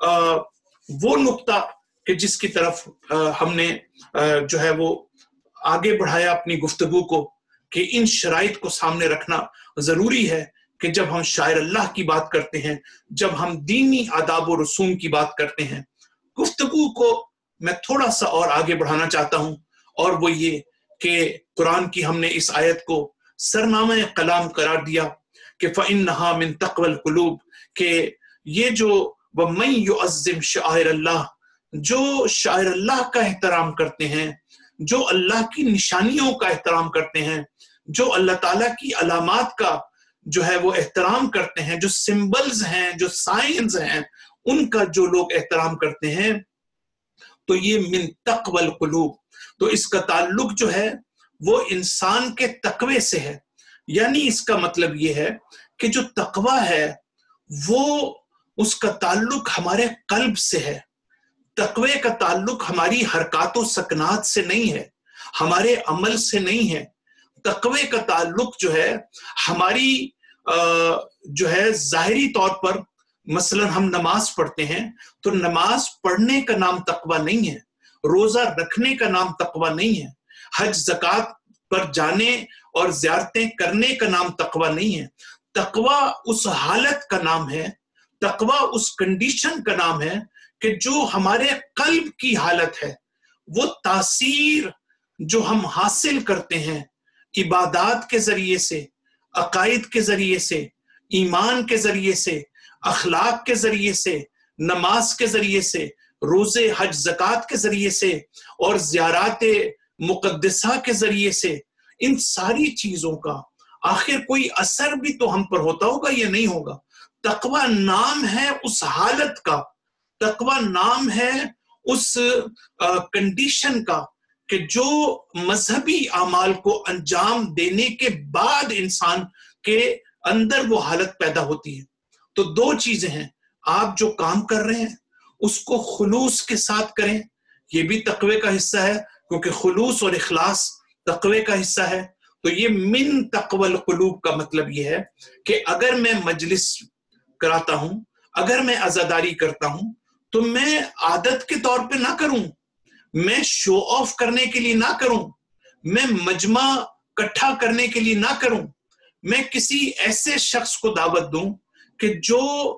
वो नुक्ता कि जिसकी तरफ हमने जो है वो आगे बढ़ाया अपनी गुफ्तगू को, कि इन शराइत को सामने रखना जरूरी है कि जब हम शायर अल्लाह की बात करते हैं, जब हम दीनी आदाब और रसूम की बात करते हैं। गुफ्तगू को मैं थोड़ा सा और आगे बढ़ाना चाहता हूं, और वो ये कि कुरान की हमने इस आयत को सरनामा कलाम करार दिया कि फ़इन्नहा मिन तक़वल क़ुलूब, कि ये जो वमन युअज़्ज़िम शाइर अल्लाह, जो शाइर अल्लाह का एहतराम करते हैं, जो अल्लाह की निशानियों का एहतराम करते हैं, जो अल्लाह ताला की अलामात का जो है वो एहतराम करते हैं, जो सिंबल्स हैं, जो साइंस हैं, उनका जो लोग एहतराम करते हैं, तो ये मिन तक़वल क़ुलूब, तो इसका ताल्लुक जो है वो इंसान के तकवे से है। यानी इसका मतलब ये है कि जो तकवा है वो उसका ताल्लुक हमारे कल्ब से है। तकवे का ताल्लुक हमारी हरकातों सकनात से नहीं है, हमारे अमल से नहीं है। तकवे का ताल्लुक जो है हमारी जो है जाहिरी तौर पर, मसलन हम नमाज पढ़ते हैं तो नमाज पढ़ने का नाम तकवा नहीं है, रोजा रखने का नाम तकवा नहीं है, हज ज़कात पर जाने और ज़ियारतें करने का नाम तकवा नहीं है। तकवा उस हालत का नाम है, तकवा उस कंडीशन का नाम है कि जो हमारे कल्ब की हालत है, वो तासीर जो हम हासिल करते हैं इबादात के जरिए से, अकायद के जरिए से, ईमान के जरिए से, अखलाक के जरिए से, नमाज के जरिए से, रोजे हज ज़कात के जरिए से और ज़ियाराते मुक़द्दसा के जरिए से, इन सारी चीजों का आखिर कोई असर भी तो हम पर होता होगा, ये नहीं होगा। तकवा नाम है उस हालत का, तकवा नाम है उस कंडीशन का कि जो मजहबी अमाल को अंजाम देने के बाद इंसान के अंदर वो हालत पैदा होती है। तो दो चीजें हैं, आप जो काम कर रहे हैं उसको खुलूस के साथ करें, ये भी तकवे का हिस्सा है, क्योंकि खुलूस और इखलास तकवे का हिस्सा है। तो ये मिन तक़वल क़ुलूब का मतलब ये है कि अगर मैं मजलिस कराता हूं, अगर मैं अज़ादारी करता हूं, तो मैं आदत के तौर पे ना करूं, मैं शो ऑफ करने के लिए ना करूं, मैं मजमा इकट्ठा करने के लिए ना करूं, मैं किसी ऐसे शख्स को दावत दूं कि जो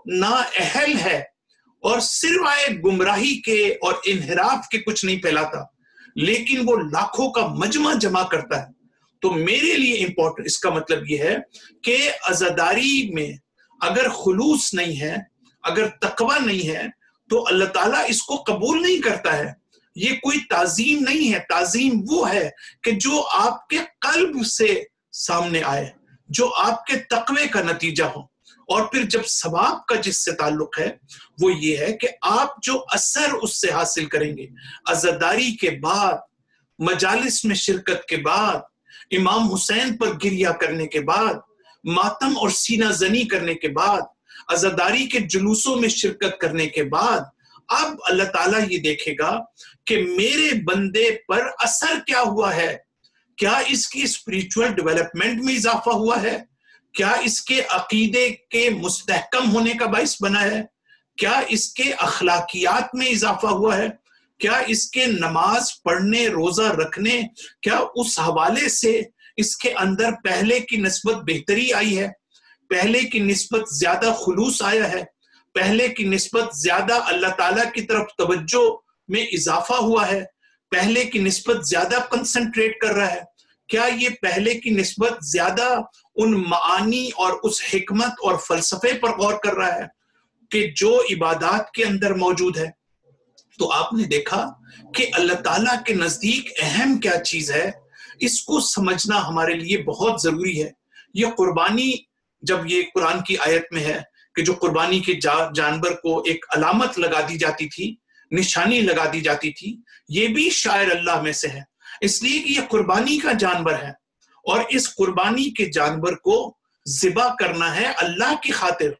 नाअहल है और सिर्फ गुमराही के और इनहिराफ के कुछ नहीं फैलाता, लेकिन वो लाखों का मजमा जमा करता है। तो मेरे लिए इंपॉर्टेंट इसका मतलब ये है कि अज़ादारी में अगर खुलूस नहीं है, अगर तकवा नहीं है, तो अल्लाह ताला इसको कबूल नहीं करता है। ये कोई ताजीम नहीं है, ताजीम वो है कि जो आपके कल्ब से सामने आए, जो आपके तकवे का नतीजा हो। और फिर जब सवाब का जिससे ताल्लुक है वो ये है कि आप जो असर उससे हासिल करेंगे, अज़ादारी के बाद, मजालिस में शिरकत के बाद, इमाम हुसैन पर गिरिया करने के बाद, मातम और सीना जनी करने के बाद, अज़ादारी के जुलूसों में शिरकत करने के बाद, अब अल्लाह ताला ये देखेगा कि मेरे बंदे पर असर क्या हुआ है, क्या इसकी स्पिरिचुअल डेवलपमेंट में इजाफा हुआ है, क्या इसके अकीदे के मुस्तहकम होने का बाइस बना है, क्या इसके अखलाकियात में इजाफा हुआ है, क्या इसके नमाज पढ़ने, रोजा रखने, क्या उस हवाले से इसके अंदर पहले की निस्बत बेहतरी आई है, पहले की निस्बत ज्यादा खुलूस आया है, पहले की निस्बत ज्यादा अल्लाह ताला की तरफ तवज्जो में इजाफा हुआ है, पहले की निस्बत ज्यादा कंसंट्रेट कर रहा है, क्या ये पहले की निस्बत ज्यादा उन मानी और उस हिकमत और फलसफे पर गौर कर रहा है कि जो इबादात के अंदर मौजूद है। तो आपने देखा कि अल्लाह ताला के नजदीक अहम क्या चीज है, इसको समझना हमारे लिए बहुत जरूरी है। ये कुर्बानी, जब ये कुरान की आयत में है कि जो कुर्बानी के जानवर को एक अलामत लगा दी जाती थी, निशानी लगा दी जाती थी, ये भी शायर अल्लाह में से है, इसलिए कि ये कुर्बानी का जानवर है और इस कुर्बानी के जानवर को ज़िबा करना है अल्लाह की खातिर।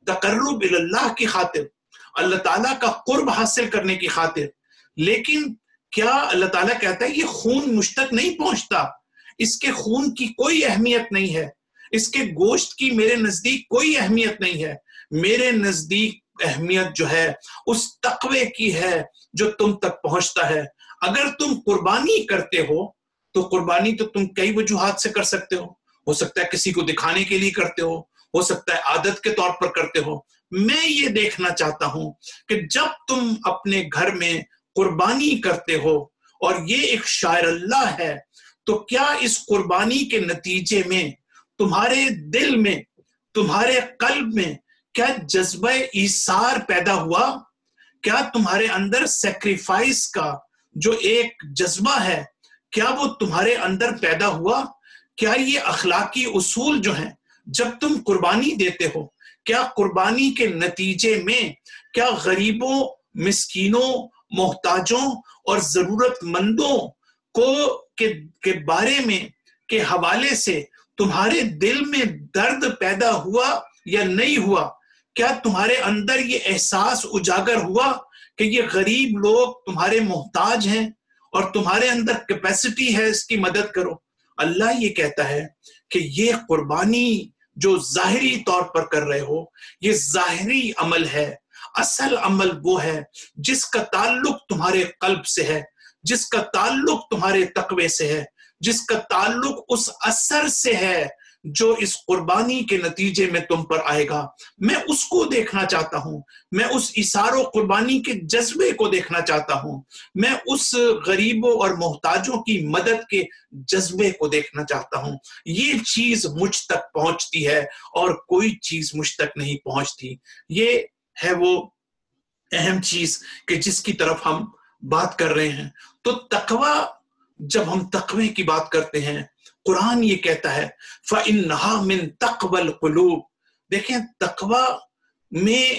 तकर्रुब इल्लाह की खातिर, अल्लाह ताला का कुर्ब हासिल करने की खातिर। लेकिन क्या अल्लाह ताला कहता है ये खून मुझ तक नहीं पहुंचता, इसके खून की कोई अहमियत नहीं है, इसके गोश्त की मेरे नजदीक कोई अहमियत नहीं है। मेरे नजदीक अहमियत जो है उस तकवे की है जो तुम तक पहुंचता है। अगर तुम कुर्बानी करते हो तो कुर्बानी तो तुम कई वजूहात से कर सकते हो सकता है किसी को दिखाने के लिए करते हो सकता है आदत के तौर पर करते हो। मैं ये देखना चाहता हूं कि जब तुम अपने घर में कुर्बानी करते हो और ये एक शायर अल्लाह है, तो क्या इस कुर्बानी के नतीजे में तुम्हारे दिल में, तुम्हारे कल्ब में क्या जज्बा ईसार पैदा हुआ? क्या तुम्हारे अंदर सेक्रीफाइस का जो एक जज्बा है, क्या वो तुम्हारे अंदर पैदा हुआ? क्या ये अखलाकी उसूल जो हैं, जब तुम कुर्बानी देते हो, क्या कुर्बानी के नतीजे में क्या गरीबों, मिस्कीनों, मोहताजों और जरूरतमंदों के बारे में के हवाले से तुम्हारे दिल में दर्द पैदा हुआ या नहीं हुआ? क्या तुम्हारे अंदर ये एहसास उजागर हुआ कि ये गरीब लोग तुम्हारे मोहताज हैं और तुम्हारे अंदर कैपेसिटी है इसकी मदद करो? अल्लाह ये कहता है कि ये कुर्बानी जो जाहिरी तौर पर कर रहे हो, ये जाहिरी अमल है। असल अमल वो है जिसका ताल्लुक तुम्हारे कल्ब से है, जिसका ताल्लुक तुम्हारे तकवे से है, जिसका ताल्लुक उस असर से है जो इस कुर्बानी के नतीजे में तुम पर आएगा। मैं उसको देखना चाहता हूं, मैं उस इशारो कुर्बानी के जज्बे को देखना चाहता हूं, मैं उस गरीबों और मोहताजों की मदद के जज्बे को देखना चाहता हूं। ये चीज मुझ तक पहुंचती है और कोई चीज मुझ तक नहीं पहुंचती। ये है वो अहम चीज कि जिसकी तरफ हम बात कर रहे हैं। तो तकवा, जब हम तकवे की बात करते हैं, कुरान ये कहता है फ़इन्नहा मिन तक़वल क़ुलूब। देखें, तकवा में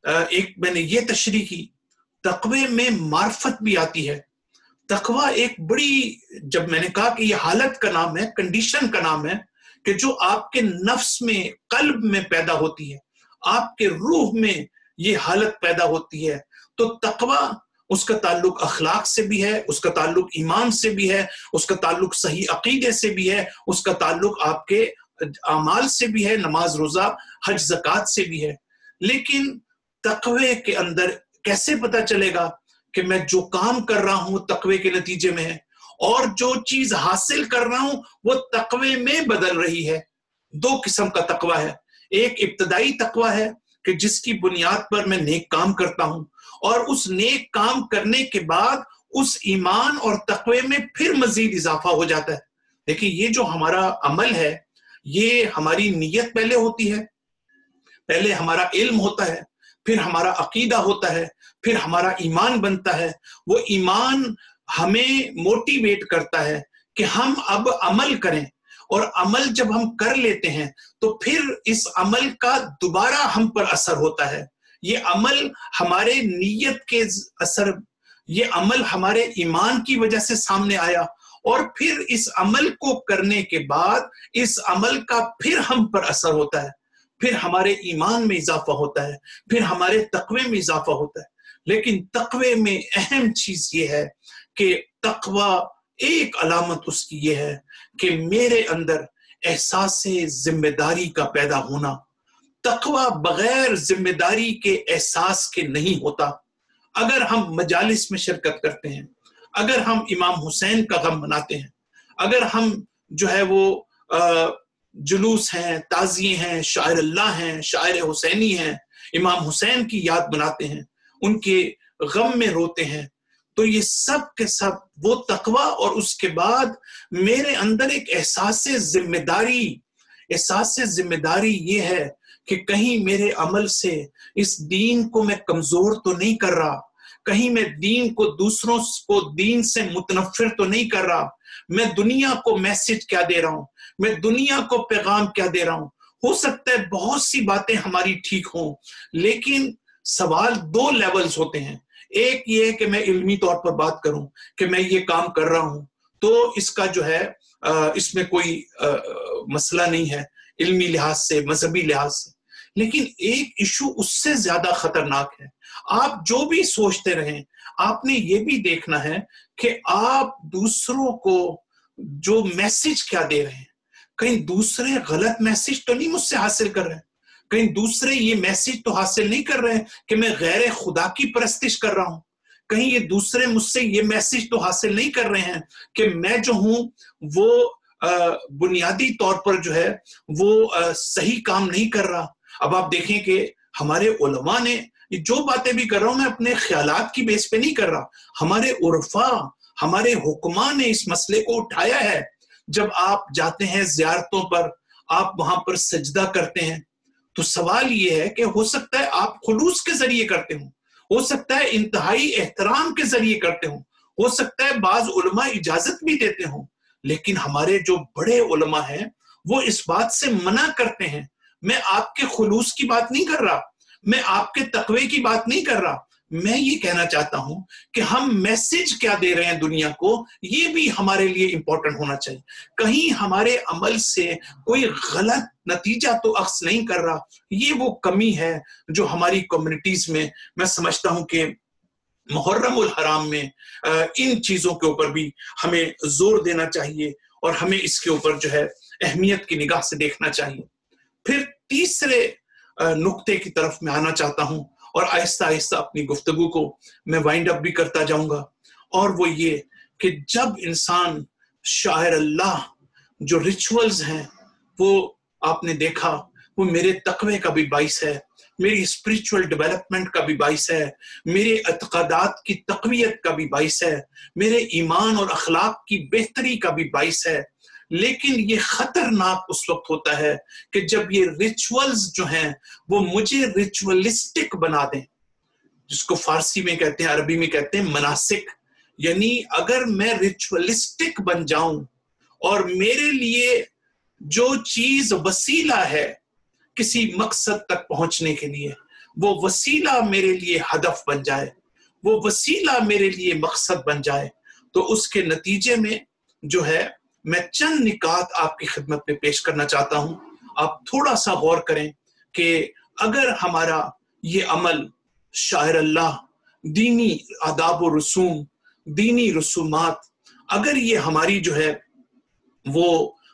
एक मैंने ये तशरीह की, तकवे में मार्फत भी आती है। तकवा एक बड़ी, जब मैंने कहा कि ये हालत का नाम है, कंडीशन का नाम है कि जो आपके नफ्स में, कल्ब में पैदा होती है, आपके रूह में ये हालत पैदा होती है। तो तकवा, उसका ताल्लुक अखलाक से भी है, उसका ताल्लुक ईमान से भी है, उसका ताल्लुक सही अकीदे से भी है, उसका ताल्लुक आपके अमाल से भी है, नमाज रोजा हज ज़कात से भी है। लेकिन तकवे के अंदर कैसे पता चलेगा कि मैं जो काम कर रहा हूं तकवे के नतीजे में है और जो चीज हासिल कर रहा हूं वो तकवे में बदल रही है? दो किस्म का तकवा है। एक इब्तदाई तकवा है कि जिसकी बुनियाद पर मैं नेक काम करता हूं और उस नेक काम करने के बाद उस ईमान और तकवे में फिर मजीद इजाफा हो जाता है। देखिए, ये जो हमारा अमल है, ये हमारी नीयत पहले होती है, पहले हमारा इल्म होता है, फिर हमारा अकीदा होता है, फिर हमारा ईमान बनता है। वो ईमान हमें मोटिवेट करता है कि हम अब अमल करें, और अमल जब हम कर लेते हैं तो फिर इस अमल का दोबारा हम पर असर होता है। ये अमल हमारे नीयत के असर, ये अमल हमारे ईमान की वजह से सामने आया, और फिर इस अमल को करने के बाद इस अमल का फिर हम पर असर होता है, फिर हमारे ईमान में इजाफा होता है, फिर हमारे तकवे में इजाफा होता है। लेकिन तकवे में अहम चीज ये है कि तकवा, एक अलामत उसकी ये है कि मेरे अंदर एहसास-ए जिम्मेदारी का पैदा होना। तकवा बगैर जिम्मेदारी के एहसास के नहीं होता। अगर हम मजालिस में शिरकत करते हैं, अगर हम इमाम हुसैन का गम मनाते हैं, अगर हम जो है वो जुलूस हैं, ताज़िए हैं, शायर अल्लाह हैं, शायर हुसैनी हैं, इमाम हुसैन की याद बनाते हैं, उनके गम में रोते हैं, तो ये सब के सब वो तकवा, और उसके बाद मेरे अंदर एक एहसास जिम्मेदारी ये है कि कहीं मेरे अमल से इस दीन को मैं कमजोर तो नहीं कर रहा, कहीं मैं दीन को, दूसरों को दीन से मुतनफिर तो नहीं कर रहा, मैं दुनिया को मैसेज क्या दे रहा हूं, मैं दुनिया को पैगाम क्या दे रहा हूं। हो सकता है बहुत सी बातें हमारी ठीक हों, लेकिन सवाल दो लेवल्स होते हैं। एक ये है कि मैं इल्मी तौर पर बात करूं कि मैं ये काम कर रहा हूं, तो इसका जो है इसमें कोई मसला नहीं है इल्मी लिहाज से, मजहबी लिहाज से। لیکن ایک ایشو اس سے زیادہ خطرناک ہے. آپ جو بھی سوچتے رہیں، آپ نے یہ بھی دیکھنا ہے کہ آپ دوسروں کو جو میسج کیا دے رہے ہیں. کہیں دوسرے غلط میسج تو نہیں مجھ سے حاصل کر رہے ہیں، کہیں دوسرے یہ میسج تو حاصل نہیں کر رہے ہیں کہ میں غیر خدا کی پرستش کر رہا ہوں، کہیں یہ دوسرے مجھ سے یہ میسج تو حاصل نہیں کر رہے ہیں کہ میں جو ہوں وہ بنیادی طور پر جو ہے وہ صحیح کام نہیں کر رہا. اب آپ دیکھیں کہ ہمارے علماء نے جو باتیں بھی کر رہا ہوں میں اپنے خیالات کی بیس پہ نہیں کر رہا، ہمارے عرفاء ہمارے حکماء نے اس مسئلے کو اٹھایا ہے. جب آپ جاتے ہیں زیارتوں پر، آپ وہاں پر سجدہ کرتے ہیں، تو سوال یہ ہے کہ ہو سکتا ہے آپ خلوص کے ذریعے کرتے ہوں، ہو سکتا ہے انتہائی احترام کے ذریعے کرتے ہوں، ہو سکتا ہے بعض علماء اجازت بھی دیتے ہوں، لیکن ہمارے جو بڑے علماء ہیں وہ اس بات سے منع کرتے ہیں. میں آپ کے خلوص کی بات نہیں کر رہا، میں آپ کے تقوی کی بات نہیں کر رہا، میں یہ کہنا چاہتا ہوں کہ ہم میسج کیا دے رہے ہیں دنیا کو، یہ بھی ہمارے لیے امپورٹنٹ ہونا چاہیے. کہیں ہمارے عمل سے کوئی غلط نتیجہ تو اخذ نہیں کر رہا. یہ وہ کمی ہے جو ہماری کمیونٹیز میں سمجھتا ہوں کہ محرم الحرام میں ان چیزوں کے اوپر بھی ہمیں زور دینا چاہیے اور ہمیں اس کے اوپر جو ہے اہمیت کی نگاہ سے دیکھنا چاہیے. پھر تیسرے نقطے کی طرف میں آنا چاہتا ہوں اور آہستہ آہستہ اپنی گفتگو کو میں وائنڈ اپ بھی کرتا جاؤں گا، اور وہ یہ کہ جب انسان شاعر اللہ جو ریچولز ہیں وہ آپ نے دیکھا وہ میرے تقوی کا بھی باعث ہے، میری اسپریچول ڈیولپمنٹ کا بھی باعث ہے، میرے اعتقادات کی تقویت کا بھی باعث ہے، میرے ایمان اور اخلاق کی بہتری کا بھی باعث ہے. لیکن یہ خطرناک اس وقت ہوتا ہے کہ جب یہ ریچولز جو ہیں وہ مجھے ریچولسٹک بنا دیں، جس کو فارسی میں کہتے ہیں، عربی میں کہتے ہیں مناسک. یعنی اگر میں ریچولسٹک بن جاؤں اور میرے لیے جو چیز وسیلہ ہے کسی مقصد تک پہنچنے کے لیے، وہ وسیلہ میرے لیے ہدف بن جائے، وہ وسیلہ میرے لیے مقصد بن جائے، تو اس کے نتیجے میں جو ہے میں چند نکات آپ کی خدمت میں پیش کرنا چاہتا ہوں. آپ تھوڑا سا غور کریں کہ اگر ہمارا یہ عمل شاعر اللہ، دینی آداب و رسوم، دینی رسومات، اگر یہ ہماری جو ہے وہ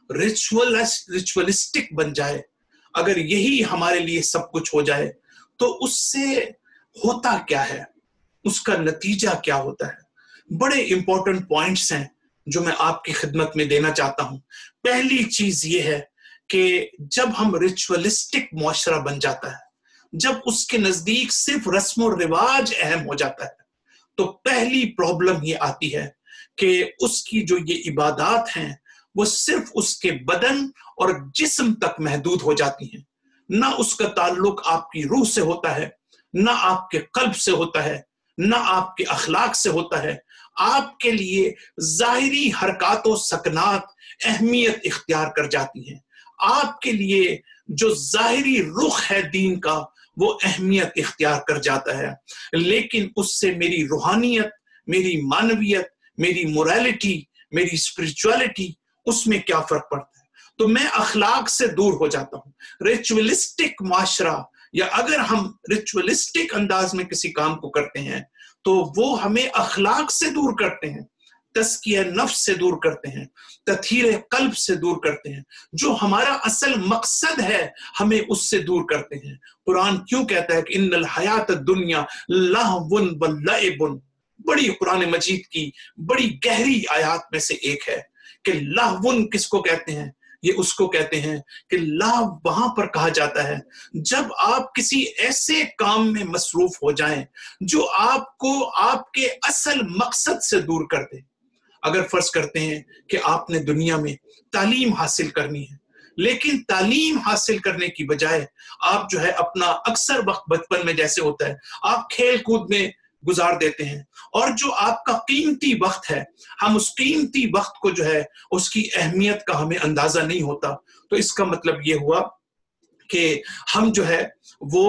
ریچولسٹک بن جائے، اگر یہی ہمارے لیے سب کچھ ہو جائے، تو اس سے ہوتا کیا ہے، اس کا نتیجہ کیا ہوتا ہے. بڑے امپورٹنٹ پوائنٹس ہیں جو میں آپ کی خدمت میں دینا چاہتا ہوں. پہلی چیز یہ ہے کہ جب ہم ریچولسٹک معاشرہ بن جاتا ہے، جب اس کے نزدیک صرف رسم و رواج اہم ہو جاتا ہے، تو پہلی پرابلم یہ آتی ہے کہ اس کی جو یہ عبادات ہیں وہ صرف اس کے بدن اور جسم تک محدود ہو جاتی ہیں. نہ اس کا تعلق آپ کی روح سے ہوتا ہے، نہ آپ کے قلب سے ہوتا ہے، نہ آپ کے اخلاق سے ہوتا ہے. آپ کے لیے ظاہری حرکات و سکنات اہمیت اختیار کر جاتی ہیں. آپ کے لیے جو ظاہری رخ ہے دین کا وہ اہمیت اختیار کر جاتا ہے، لیکن اس سے میری روحانیت، میری معنویت، میری موریلٹی، میری اسپریچولیٹی، اس میں کیا فرق پڑتا ہے. تو میں اخلاق سے دور ہو جاتا ہوں. ریچولسٹک معاشرہ، یا اگر ہم ریچولسٹک انداز میں کسی کام کو کرتے ہیں تو وہ ہمیں اخلاق سے دور کرتے ہیں، تزکیہ نفس سے دور کرتے ہیں، تطہیر قلب سے دور کرتے ہیں. جو ہمارا اصل مقصد ہے ہمیں اس سے دور کرتے ہیں. قرآن کیوں کہتا ہے کہ ان الحیات الدنیا لہو و لعب؟ بڑی قرآن مجید کی بڑی گہری آیات میں سے ایک ہے کہ لہو کس کو کہتے ہیں. یہ اس کو کہتے ہیں کہ لہو وہاں پر کہا جاتا ہے جب آپ کسی ایسے کام میں مصروف ہو جائیں جو آپ کو آپ کے اصل مقصد سے دور کر دے. اگر فرض کرتے ہیں کہ آپ نے دنیا میں تعلیم حاصل کرنی ہے، لیکن تعلیم حاصل کرنے کی بجائے آپ جو ہے اپنا اکثر وقت بچپن میں جیسے ہوتا ہے آپ کھیل کود میں گزار دیتے ہیں، اور جو آپ کا قیمتی وقت ہے ہم اس قیمتی وقت کو جو ہے اس کی اہمیت کا ہمیں اندازہ نہیں ہوتا. تو اس کا مطلب یہ ہوا کہ ہم جو ہے وہ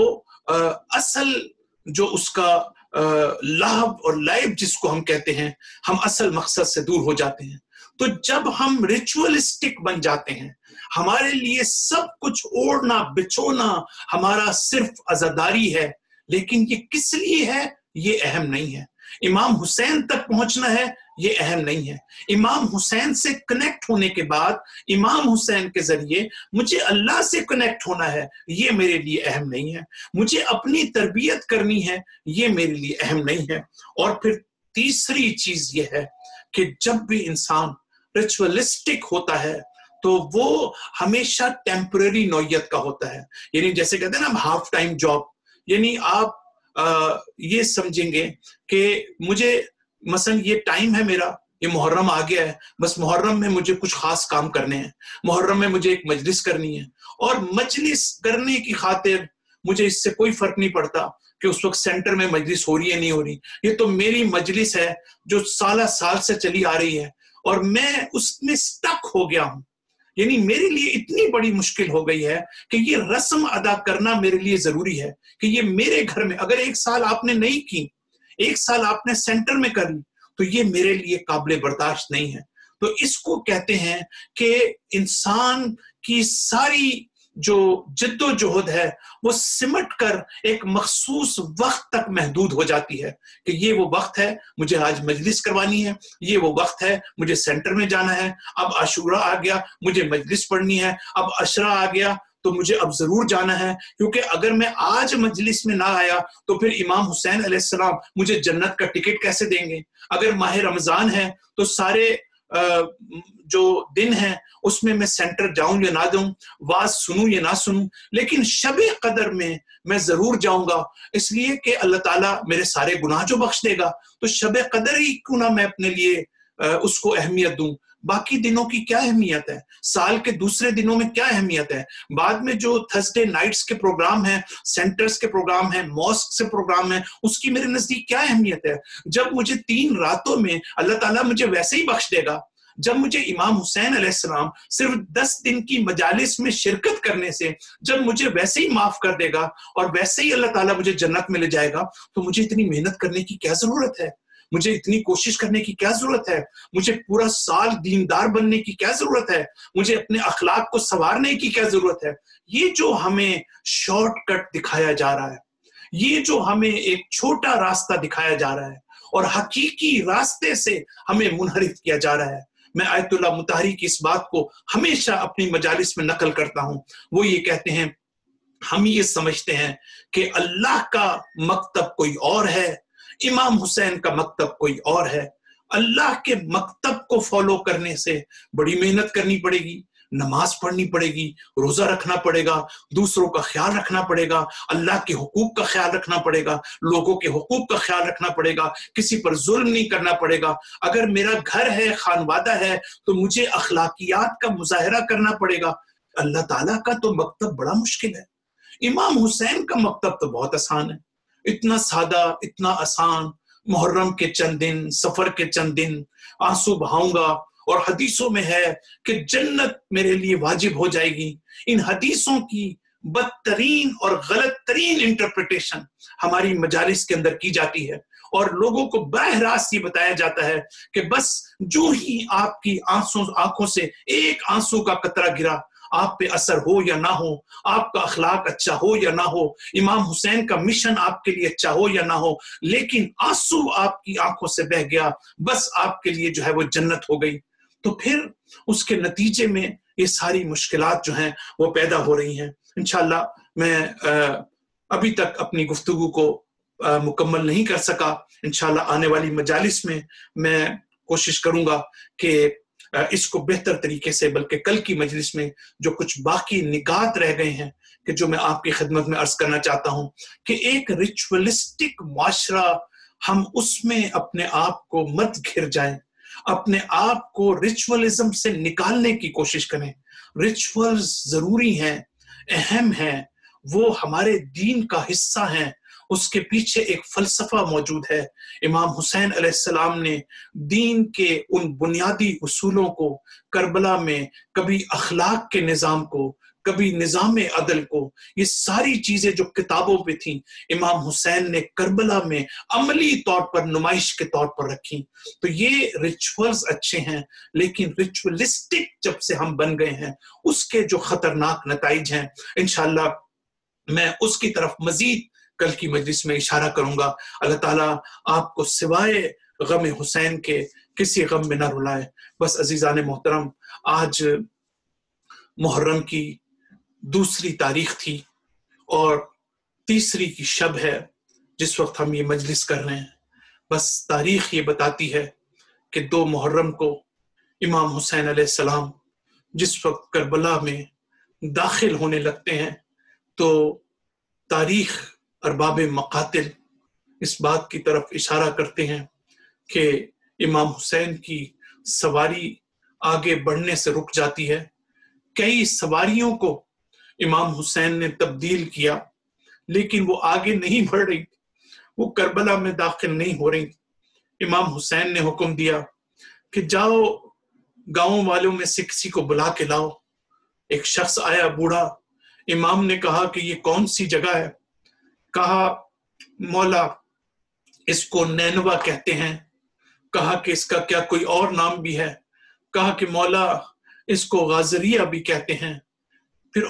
اصل جو اس کا لہو اور لعب جس کو ہم کہتے ہیں، ہم اصل مقصد سے دور ہو جاتے ہیں. تو جب ہم ریچولسٹک بن جاتے ہیں، ہمارے لیے سب کچھ اوڑھنا بچھونا ہمارا صرف عزاداری ہے، لیکن یہ کس لیے ہے یہ اہم نہیں ہے۔ امام حسین تک پہنچنا ہے یہ اہم نہیں ہے۔ امام حسین سے کنیکٹ ہونے کے بعد امام حسین کے ذریعے مجھے اللہ سے کنیکٹ ہونا ہے، یہ میرے لیے اہم نہیں ہے۔ مجھے اپنی تربیت کرنی ہے، یہ میرے لیے اہم نہیں ہے۔ اور پھر تیسری چیز یہ ہے کہ جب بھی انسان ریچولسٹک ہوتا ہے تو وہ ہمیشہ ٹیمپرری نوعیت کا ہوتا ہے، یعنی جیسے کہتے ہیں نا ہاف ٹائم جاب، یعنی آپ یہ سمجھیں گے کہ مجھے مثلا یہ ٹائم ہے میرا، یہ محرم آ گیا ہے، بس محرم میں مجھے کچھ خاص کام کرنے ہیں، محرم میں مجھے ایک مجلس کرنی ہے، اور مجلس کرنے کی خاطر مجھے اس سے کوئی فرق نہیں پڑتا کہ اس وقت سینٹر میں مجلس ہو رہی ہے نہیں ہو رہی، یہ تو میری مجلس ہے جو سالہ سال سے چلی آ رہی ہے اور میں اس میں سٹک ہو گیا ہوں۔ یعنی میرے لیے اتنی بڑی مشکل ہو گئی ہے کہ یہ رسم ادا کرنا میرے لیے ضروری ہے کہ یہ میرے گھر میں، اگر ایک سال آپ نے نہیں کی، ایک سال آپ نے سینٹر میں کر لی، تو یہ میرے لیے قابل برداشت نہیں ہے۔ تو اس کو کہتے ہیں کہ انسان کی ساری جو جد و جہد ہے وہ سمٹ کر ایک مخصوص وقت تک محدود ہو جاتی ہے کہ یہ وہ وقت ہے مجھے آج مجلس کروانی ہے، یہ وہ وقت ہے مجھے سینٹر میں جانا ہے، اب عاشورہ آ گیا مجھے مجلس پڑھنی ہے، اب عشرہ آ گیا تو مجھے اب ضرور جانا ہے، کیونکہ اگر میں آج مجلس میں نہ آیا تو پھر امام حسین علیہ السلام مجھے جنت کا ٹکٹ کیسے دیں گے؟ اگر ماہ رمضان ہے تو سارے جو دن ہیں اس میں سینٹر جاؤں یا نہ دوں، واز سنوں یا نہ سنوں، لیکن شب قدر میں ضرور جاؤں گا، اس لیے کہ اللہ تعالیٰ میرے سارے گناہ جو بخش دے گا، تو شب قدر ہی کیوں نہ میں اپنے لیے اس کو اہمیت دوں۔ باقی دنوں کی کیا اہمیت ہے؟ سال کے دوسرے دنوں میں کیا اہمیت ہے؟ بعد میں جو تھرسڈے نائٹس کے پروگرام ہیں، سینٹرز کے پروگرام ہیں، موسک سے پروگرام ہیں، اس کی میرے نزدیک کیا اہمیت ہے؟ جب مجھے 3 راتوں میں اللہ تعالیٰ مجھے ویسے ہی بخش دے گا، جب مجھے امام حسین علیہ السلام صرف 10 دن کی مجالس میں شرکت کرنے سے جب مجھے ویسے ہی معاف کر دے گا اور ویسے ہی اللہ تعالیٰ مجھے جنت میں لے جائے گا، تو مجھے اتنی محنت کرنے کی کیا ضرورت ہے؟ مجھے اتنی کوشش کرنے کی کیا ضرورت ہے؟ مجھے پورا سال دیندار بننے کی کیا ضرورت ہے؟ مجھے اپنے اخلاق کو سنوارنے کی کیا ضرورت ہے؟ یہ جو ہمیں شارٹ کٹ دکھایا جا رہا ہے، یہ جو ہمیں ایک چھوٹا راستہ دکھایا جا رہا ہے اور حقیقی راستے سے ہمیں منحرف کیا جا رہا ہے، میں آیت اللہ مطہری کی اس بات کو ہمیشہ اپنی مجالس میں نقل کرتا ہوں۔ وہ یہ کہتے ہیں، ہم یہ سمجھتے ہیں کہ اللہ کا مکتب کوئی اور ہے، امام حسین کا مکتب کوئی اور ہے۔ اللہ کے مکتب کو فالو کرنے سے بڑی محنت کرنی پڑے گی، نماز پڑھنی پڑے گی، روزہ رکھنا پڑے گا، دوسروں کا خیال رکھنا پڑے گا، اللہ کے حقوق کا خیال رکھنا پڑے گا، لوگوں کے حقوق کا خیال رکھنا پڑے گا، کسی پر ظلم نہیں کرنا پڑے گا۔ اگر میرا گھر ہے، خانوادہ ہے، تو مجھے اخلاقیات کا مظاہرہ کرنا پڑے گا۔ اللہ تعالیٰ کا تو مکتب بڑا مشکل ہے۔ امام حسین کا مکتب تو بہت آسان ہے، اتنا سادہ، اتنا آسان، محرم کے چند دن، سفر کے چند دن آنسو بہاؤں گا، اور حدیثوں میں ہے کہ جنت میرے لیے واجب ہو جائے گی۔ ان حدیثوں کی بدترین اور غلط ترین انٹرپریٹیشن ہماری مجالس کے اندر کی جاتی ہے، اور لوگوں کو براہ راست یہ بتایا جاتا ہے کہ بس جو ہی آپ کی آنکھوں سے ایک آنسو کا قطرہ گرا، آپ پہ اثر ہو یا نہ ہو، آپ کا اخلاق اچھا ہو یا نہ ہو، امام حسین کا مشن آپ کے لیے اچھا ہو یا نہ ہو، لیکن آنسو آپ کی آنکھوں سے بہ گیا، بس آپ کے لیے جو ہے وہ جنت ہو گئی۔ تو پھر اس کے نتیجے میں یہ ساری مشکلات جو ہیں وہ پیدا ہو رہی ہیں۔ انشاءاللہ میں ابھی تک اپنی گفتگو کو مکمل نہیں کر سکا، انشاءاللہ آنے والی مجالس میں کوشش کروں گا کہ اس کو بہتر طریقے سے، بلکہ کل کی مجلس میں جو کچھ باقی نکات رہ گئے ہیں کہ جو میں آپ کی خدمت میں عرض کرنا چاہتا ہوں کہ ایک ریچولسٹک معاشرہ، ہم اس میں اپنے آپ کو مت گھر جائیں، اپنے آپ کو ریچولزم سے نکالنے کی کوشش کریں۔ ریچولز ضروری ہیں، اہم ہیں، وہ ہمارے دین کا حصہ ہیں، اس کے پیچھے ایک فلسفہ موجود ہے۔ امام حسین علیہ السلام نے دین کے ان بنیادی اصولوں کو کربلا میں کبھی اخلاق کے نظام کو، کبھی نظام عدل کو، یہ ساری چیزیں جو کتابوں پہ تھیں امام حسین نے کربلا میں عملی طور پر نمائش کے طور پر رکھی۔ تو یہ ریچولز اچھے ہیں، لیکن ریچولسٹک جب سے ہم بن گئے ہیں اس کے جو خطرناک نتائج ہیں انشاءاللہ میں اس کی طرف مزید کل کی مجلس میں اشارہ کروں گا۔ اللہ تعالیٰ آپ کو سوائے غم حسین کے کسی غم میں نہ رلائے۔ بس عزیزان محترم، آج محرم کی دوسری تاریخ تھی اور تیسری کی شب ہے جس وقت ہم یہ مجلس کر رہے ہیں۔ بس تاریخ یہ بتاتی ہے کہ 2 محرم کو امام حسین علیہ السلام جس وقت کربلا میں داخل ہونے لگتے ہیں تو تاریخ ارباب مقاتل اس بات کی طرف اشارہ کرتے ہیں کہ امام حسین کی سواری آگے بڑھنے سے رک جاتی ہے۔ کئی سواریوں کو امام حسین نے تبدیل کیا لیکن وہ آگے نہیں بڑھ رہی، وہ کربلا میں داخل نہیں ہو رہی۔ امام حسین نے حکم دیا کہ جاؤ گاؤں والوں میں سے کسی کو بلا کے لاؤ۔ ایک شخص آیا بوڑھا، امام نے کہا کہ یہ کون سی جگہ ہے؟ کہا مولا اس کو نینوا کہتے ہیں۔ کہا کہ اس کا کیا کوئی اور نام بھی ہے؟ کہا کہ مولا اس کو غازریہ بھی کہتے ہیں۔ پھر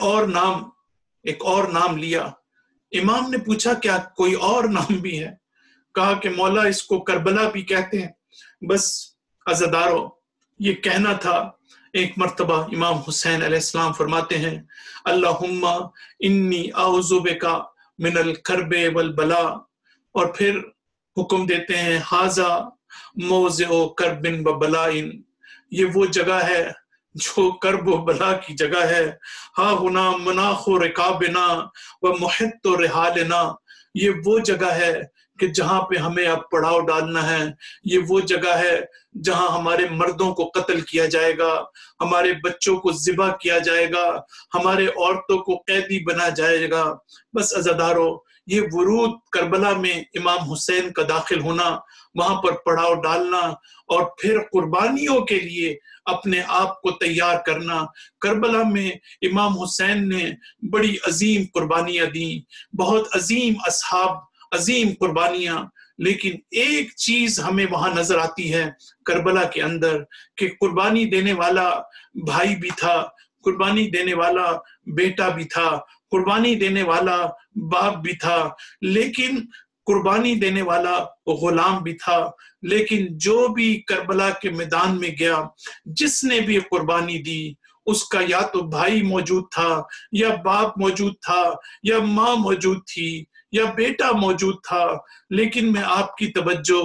ایک اور نام لیا۔ امام نے پوچھا کیا کوئی اور نام بھی ہے؟ کہا کہ مولا اس کو کربلا بھی کہتے ہیں۔ بس عزادارو یہ کہنا تھا۔ ایک مرتبہ امام حسین علیہ السلام فرماتے ہیں اللہم انی اعوذ بک من الکرب والبلاء، اور پھر حکم دیتے ہیں ھذا موضع کرب و بلاء، یہ وہ جگہ ہے جو کرب و بلا کی جگہ ہے۔ ہا ہنا مناخ رکابنا و محط رحالنا، یہ وہ جگہ ہے کہ جہاں پہ ہمیں اب پڑاؤ ڈالنا ہے، یہ وہ جگہ ہے جہاں ہمارے مردوں کو قتل کیا جائے گا، ہمارے بچوں کو ذبح کیا جائے گا، ہمارے عورتوں کو قیدی بنا جائے گا۔ بس عزادارو یہ ورود کربلا میں امام حسین کا داخل ہونا، وہاں پر پڑاؤ ڈالنا اور پھر قربانیوں کے لیے اپنے آپ کو تیار کرنا۔ کربلا میں امام حسین نے بڑی عظیم قربانیاں دیں، بہت عظیم اصحاب، عظیم قربانیاں، لیکن ایک چیز ہمیں وہاں نظر آتی ہے کربلا کے اندر کہ قربانی دینے والا بھائی بھی تھا، قربانی دینے والا بیٹا بھی تھا، قربانی دینے والا باپ بھی تھا، لیکن قربانی دینے والا غلام بھی تھا۔ لیکن جو بھی کربلا کے میدان میں گیا، جس نے بھی قربانی دی، اس کا یا تو بھائی موجود تھا، یا باپ موجود تھا، یا ماں موجود تھی، یا بیٹا موجود تھا۔ لیکن میں آپ کی توجہ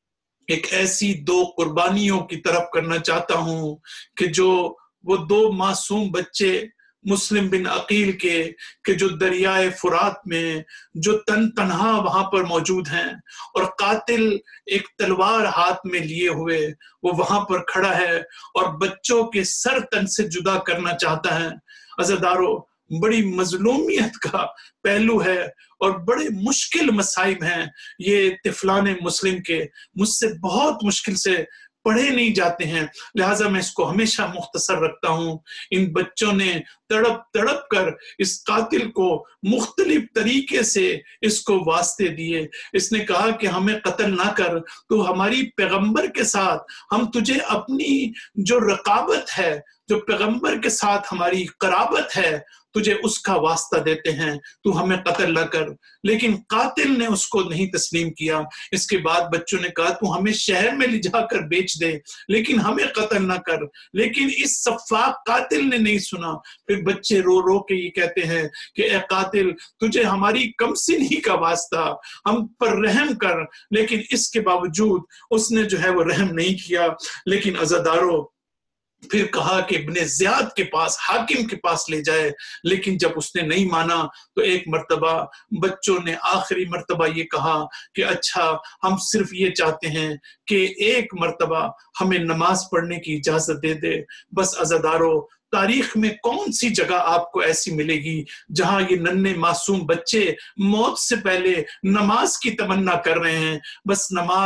ایک ایسی 2 قربانیوں کی طرف کرنا چاہتا ہوں کہ جو وہ 2 معصوم بچے مسلم بن عقیل کے کہ جو دریائے فرات میں جو تنہا وہاں پر موجود ہیں، اور قاتل ایک تلوار ہاتھ میں لیے ہوئے وہ وہاں پر کھڑا ہے اور بچوں کے سر تن سے جدا کرنا چاہتا ہے۔ عزادارو بڑی مظلومیت کا پہلو ہے اور بڑے مشکل مسائب ہیں یہ طفلان مسلم کے، مجھ سے بہت مشکل سے پڑھے نہیں جاتے ہیں، لہٰذا میں اس کو ہمیشہ مختصر رکھتا ہوں۔ ان بچوں نے تڑپ تڑپ کر اس قاتل کو مختلف طریقے سے اس کو واسطے دیے۔ اس نے کہا کہ ہمیں قتل نہ کر، تو ہماری پیغمبر کے ساتھ ہم تجھے اپنی جو رقابت ہے، جو پیغمبر کے ساتھ ہماری قرابت ہے، تجھے اس کا واسطہ دیتے ہیں، تو ہمیں قتل نہ کر۔ لیکن قاتل نے اس کو نہیں تسلیم کیا۔ اس کے بعد بچوں نے کہا تو ہمیں شہر میں لے جا کر بیچ دے، لیکن ہمیں قتل نہ کر۔ لیکن اس سفاک قاتل نے نہیں سنا۔ پھر بچے رو رو کے یہ کہتے ہیں کہ اے قاتل، تجھے ہماری کم سنی کا واسطہ، ہم پر رحم کر۔ لیکن اس کے باوجود اس نے جو ہے وہ رحم نہیں کیا۔ لیکن عزادارو پھر کہا کہ ابن زیاد کے پاس، حاکم کے پاس لے جائے، لیکن جب اس نے نہیں مانا تو ایک مرتبہ بچوں نے آخری مرتبہ یہ کہا کہ اچھا ہم صرف یہ چاہتے ہیں کہ ایک مرتبہ ہمیں نماز پڑھنے کی اجازت دے دے۔ بس عزادارو تاریخ میں کون سی جگہ آپ کو ایسی ملے گی جہاں یہ ننھے معصوم بچے موت سے پہلے نماز کی تمنا کر رہے ہیں؟ بس نماز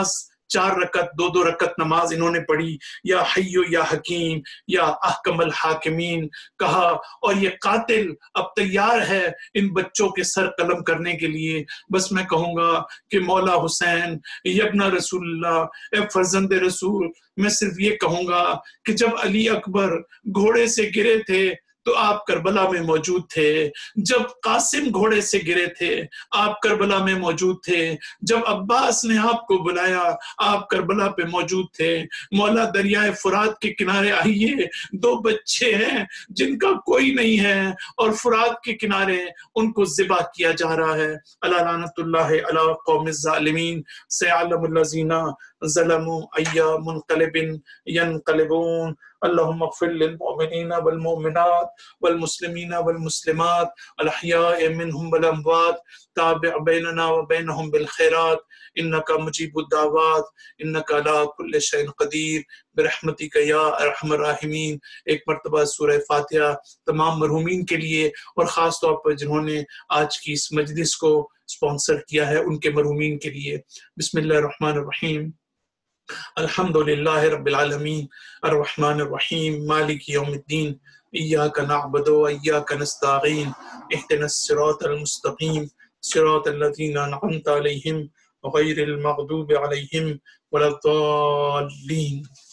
4 رکعت 2 رکعت نماز انہوں نے پڑھی، یا حیو یا حکیم یا احکم الحاکمین کہا، اور یہ قاتل اب تیار ہے ان بچوں کے سر قلم کرنے کے لیے۔ بس میں کہوں گا کہ مولا حسین ابن رسول اللہ، اے فرزند رسول، میں صرف یہ کہوں گا کہ جب علی اکبر گھوڑے سے گرے تھے تو آپ کربلا میں موجود تھے، جب قاسم گھوڑے سے گرے تھے آپ کربلا میں موجود تھے، جب عباس نے آپ کو بلایا آپ کربلا پہ موجود تھے۔ مولا دریائے فرات کے کنارے آئیے، 2 بچے ہیں جن کا کوئی نہیں ہے اور فرات کے کنارے ان کو ذبح کیا جا رہا ہے۔ الا لعنت اللہ علی قوم الظالمین، سیعلم الذین ظلموا ای منقلب ینقلبون۔ اللهم اغفر للمؤمنین والمؤمنات والمسلمین والمسلمات الاحیاء منهم والاموات، تابع بیننا وبینهم بالخیرات، انک مجیب الدعوات، انک علی کل شیء قدیر، برحمتک یا ارحم الراحمین۔ ایک مرتبہ سورہ فاتحہ تمام مرحومین کے لیے، اور خاص طور پر جنہوں نے آج کی اس مجلس کو اسپانسر کیا ہے ان کے مرحومین کے لیے۔ بسم اللہ الرحمن الرحیم، الحمد للہ رب العالمین، الرحمن الرحیم، مالک یوم الدین، ایاک نعبد و ایاک نستعین، اہدنا الصراط المستقیم، صراط الذین انعمت علیہم غیر المغضوب علیہم ولا الضالین۔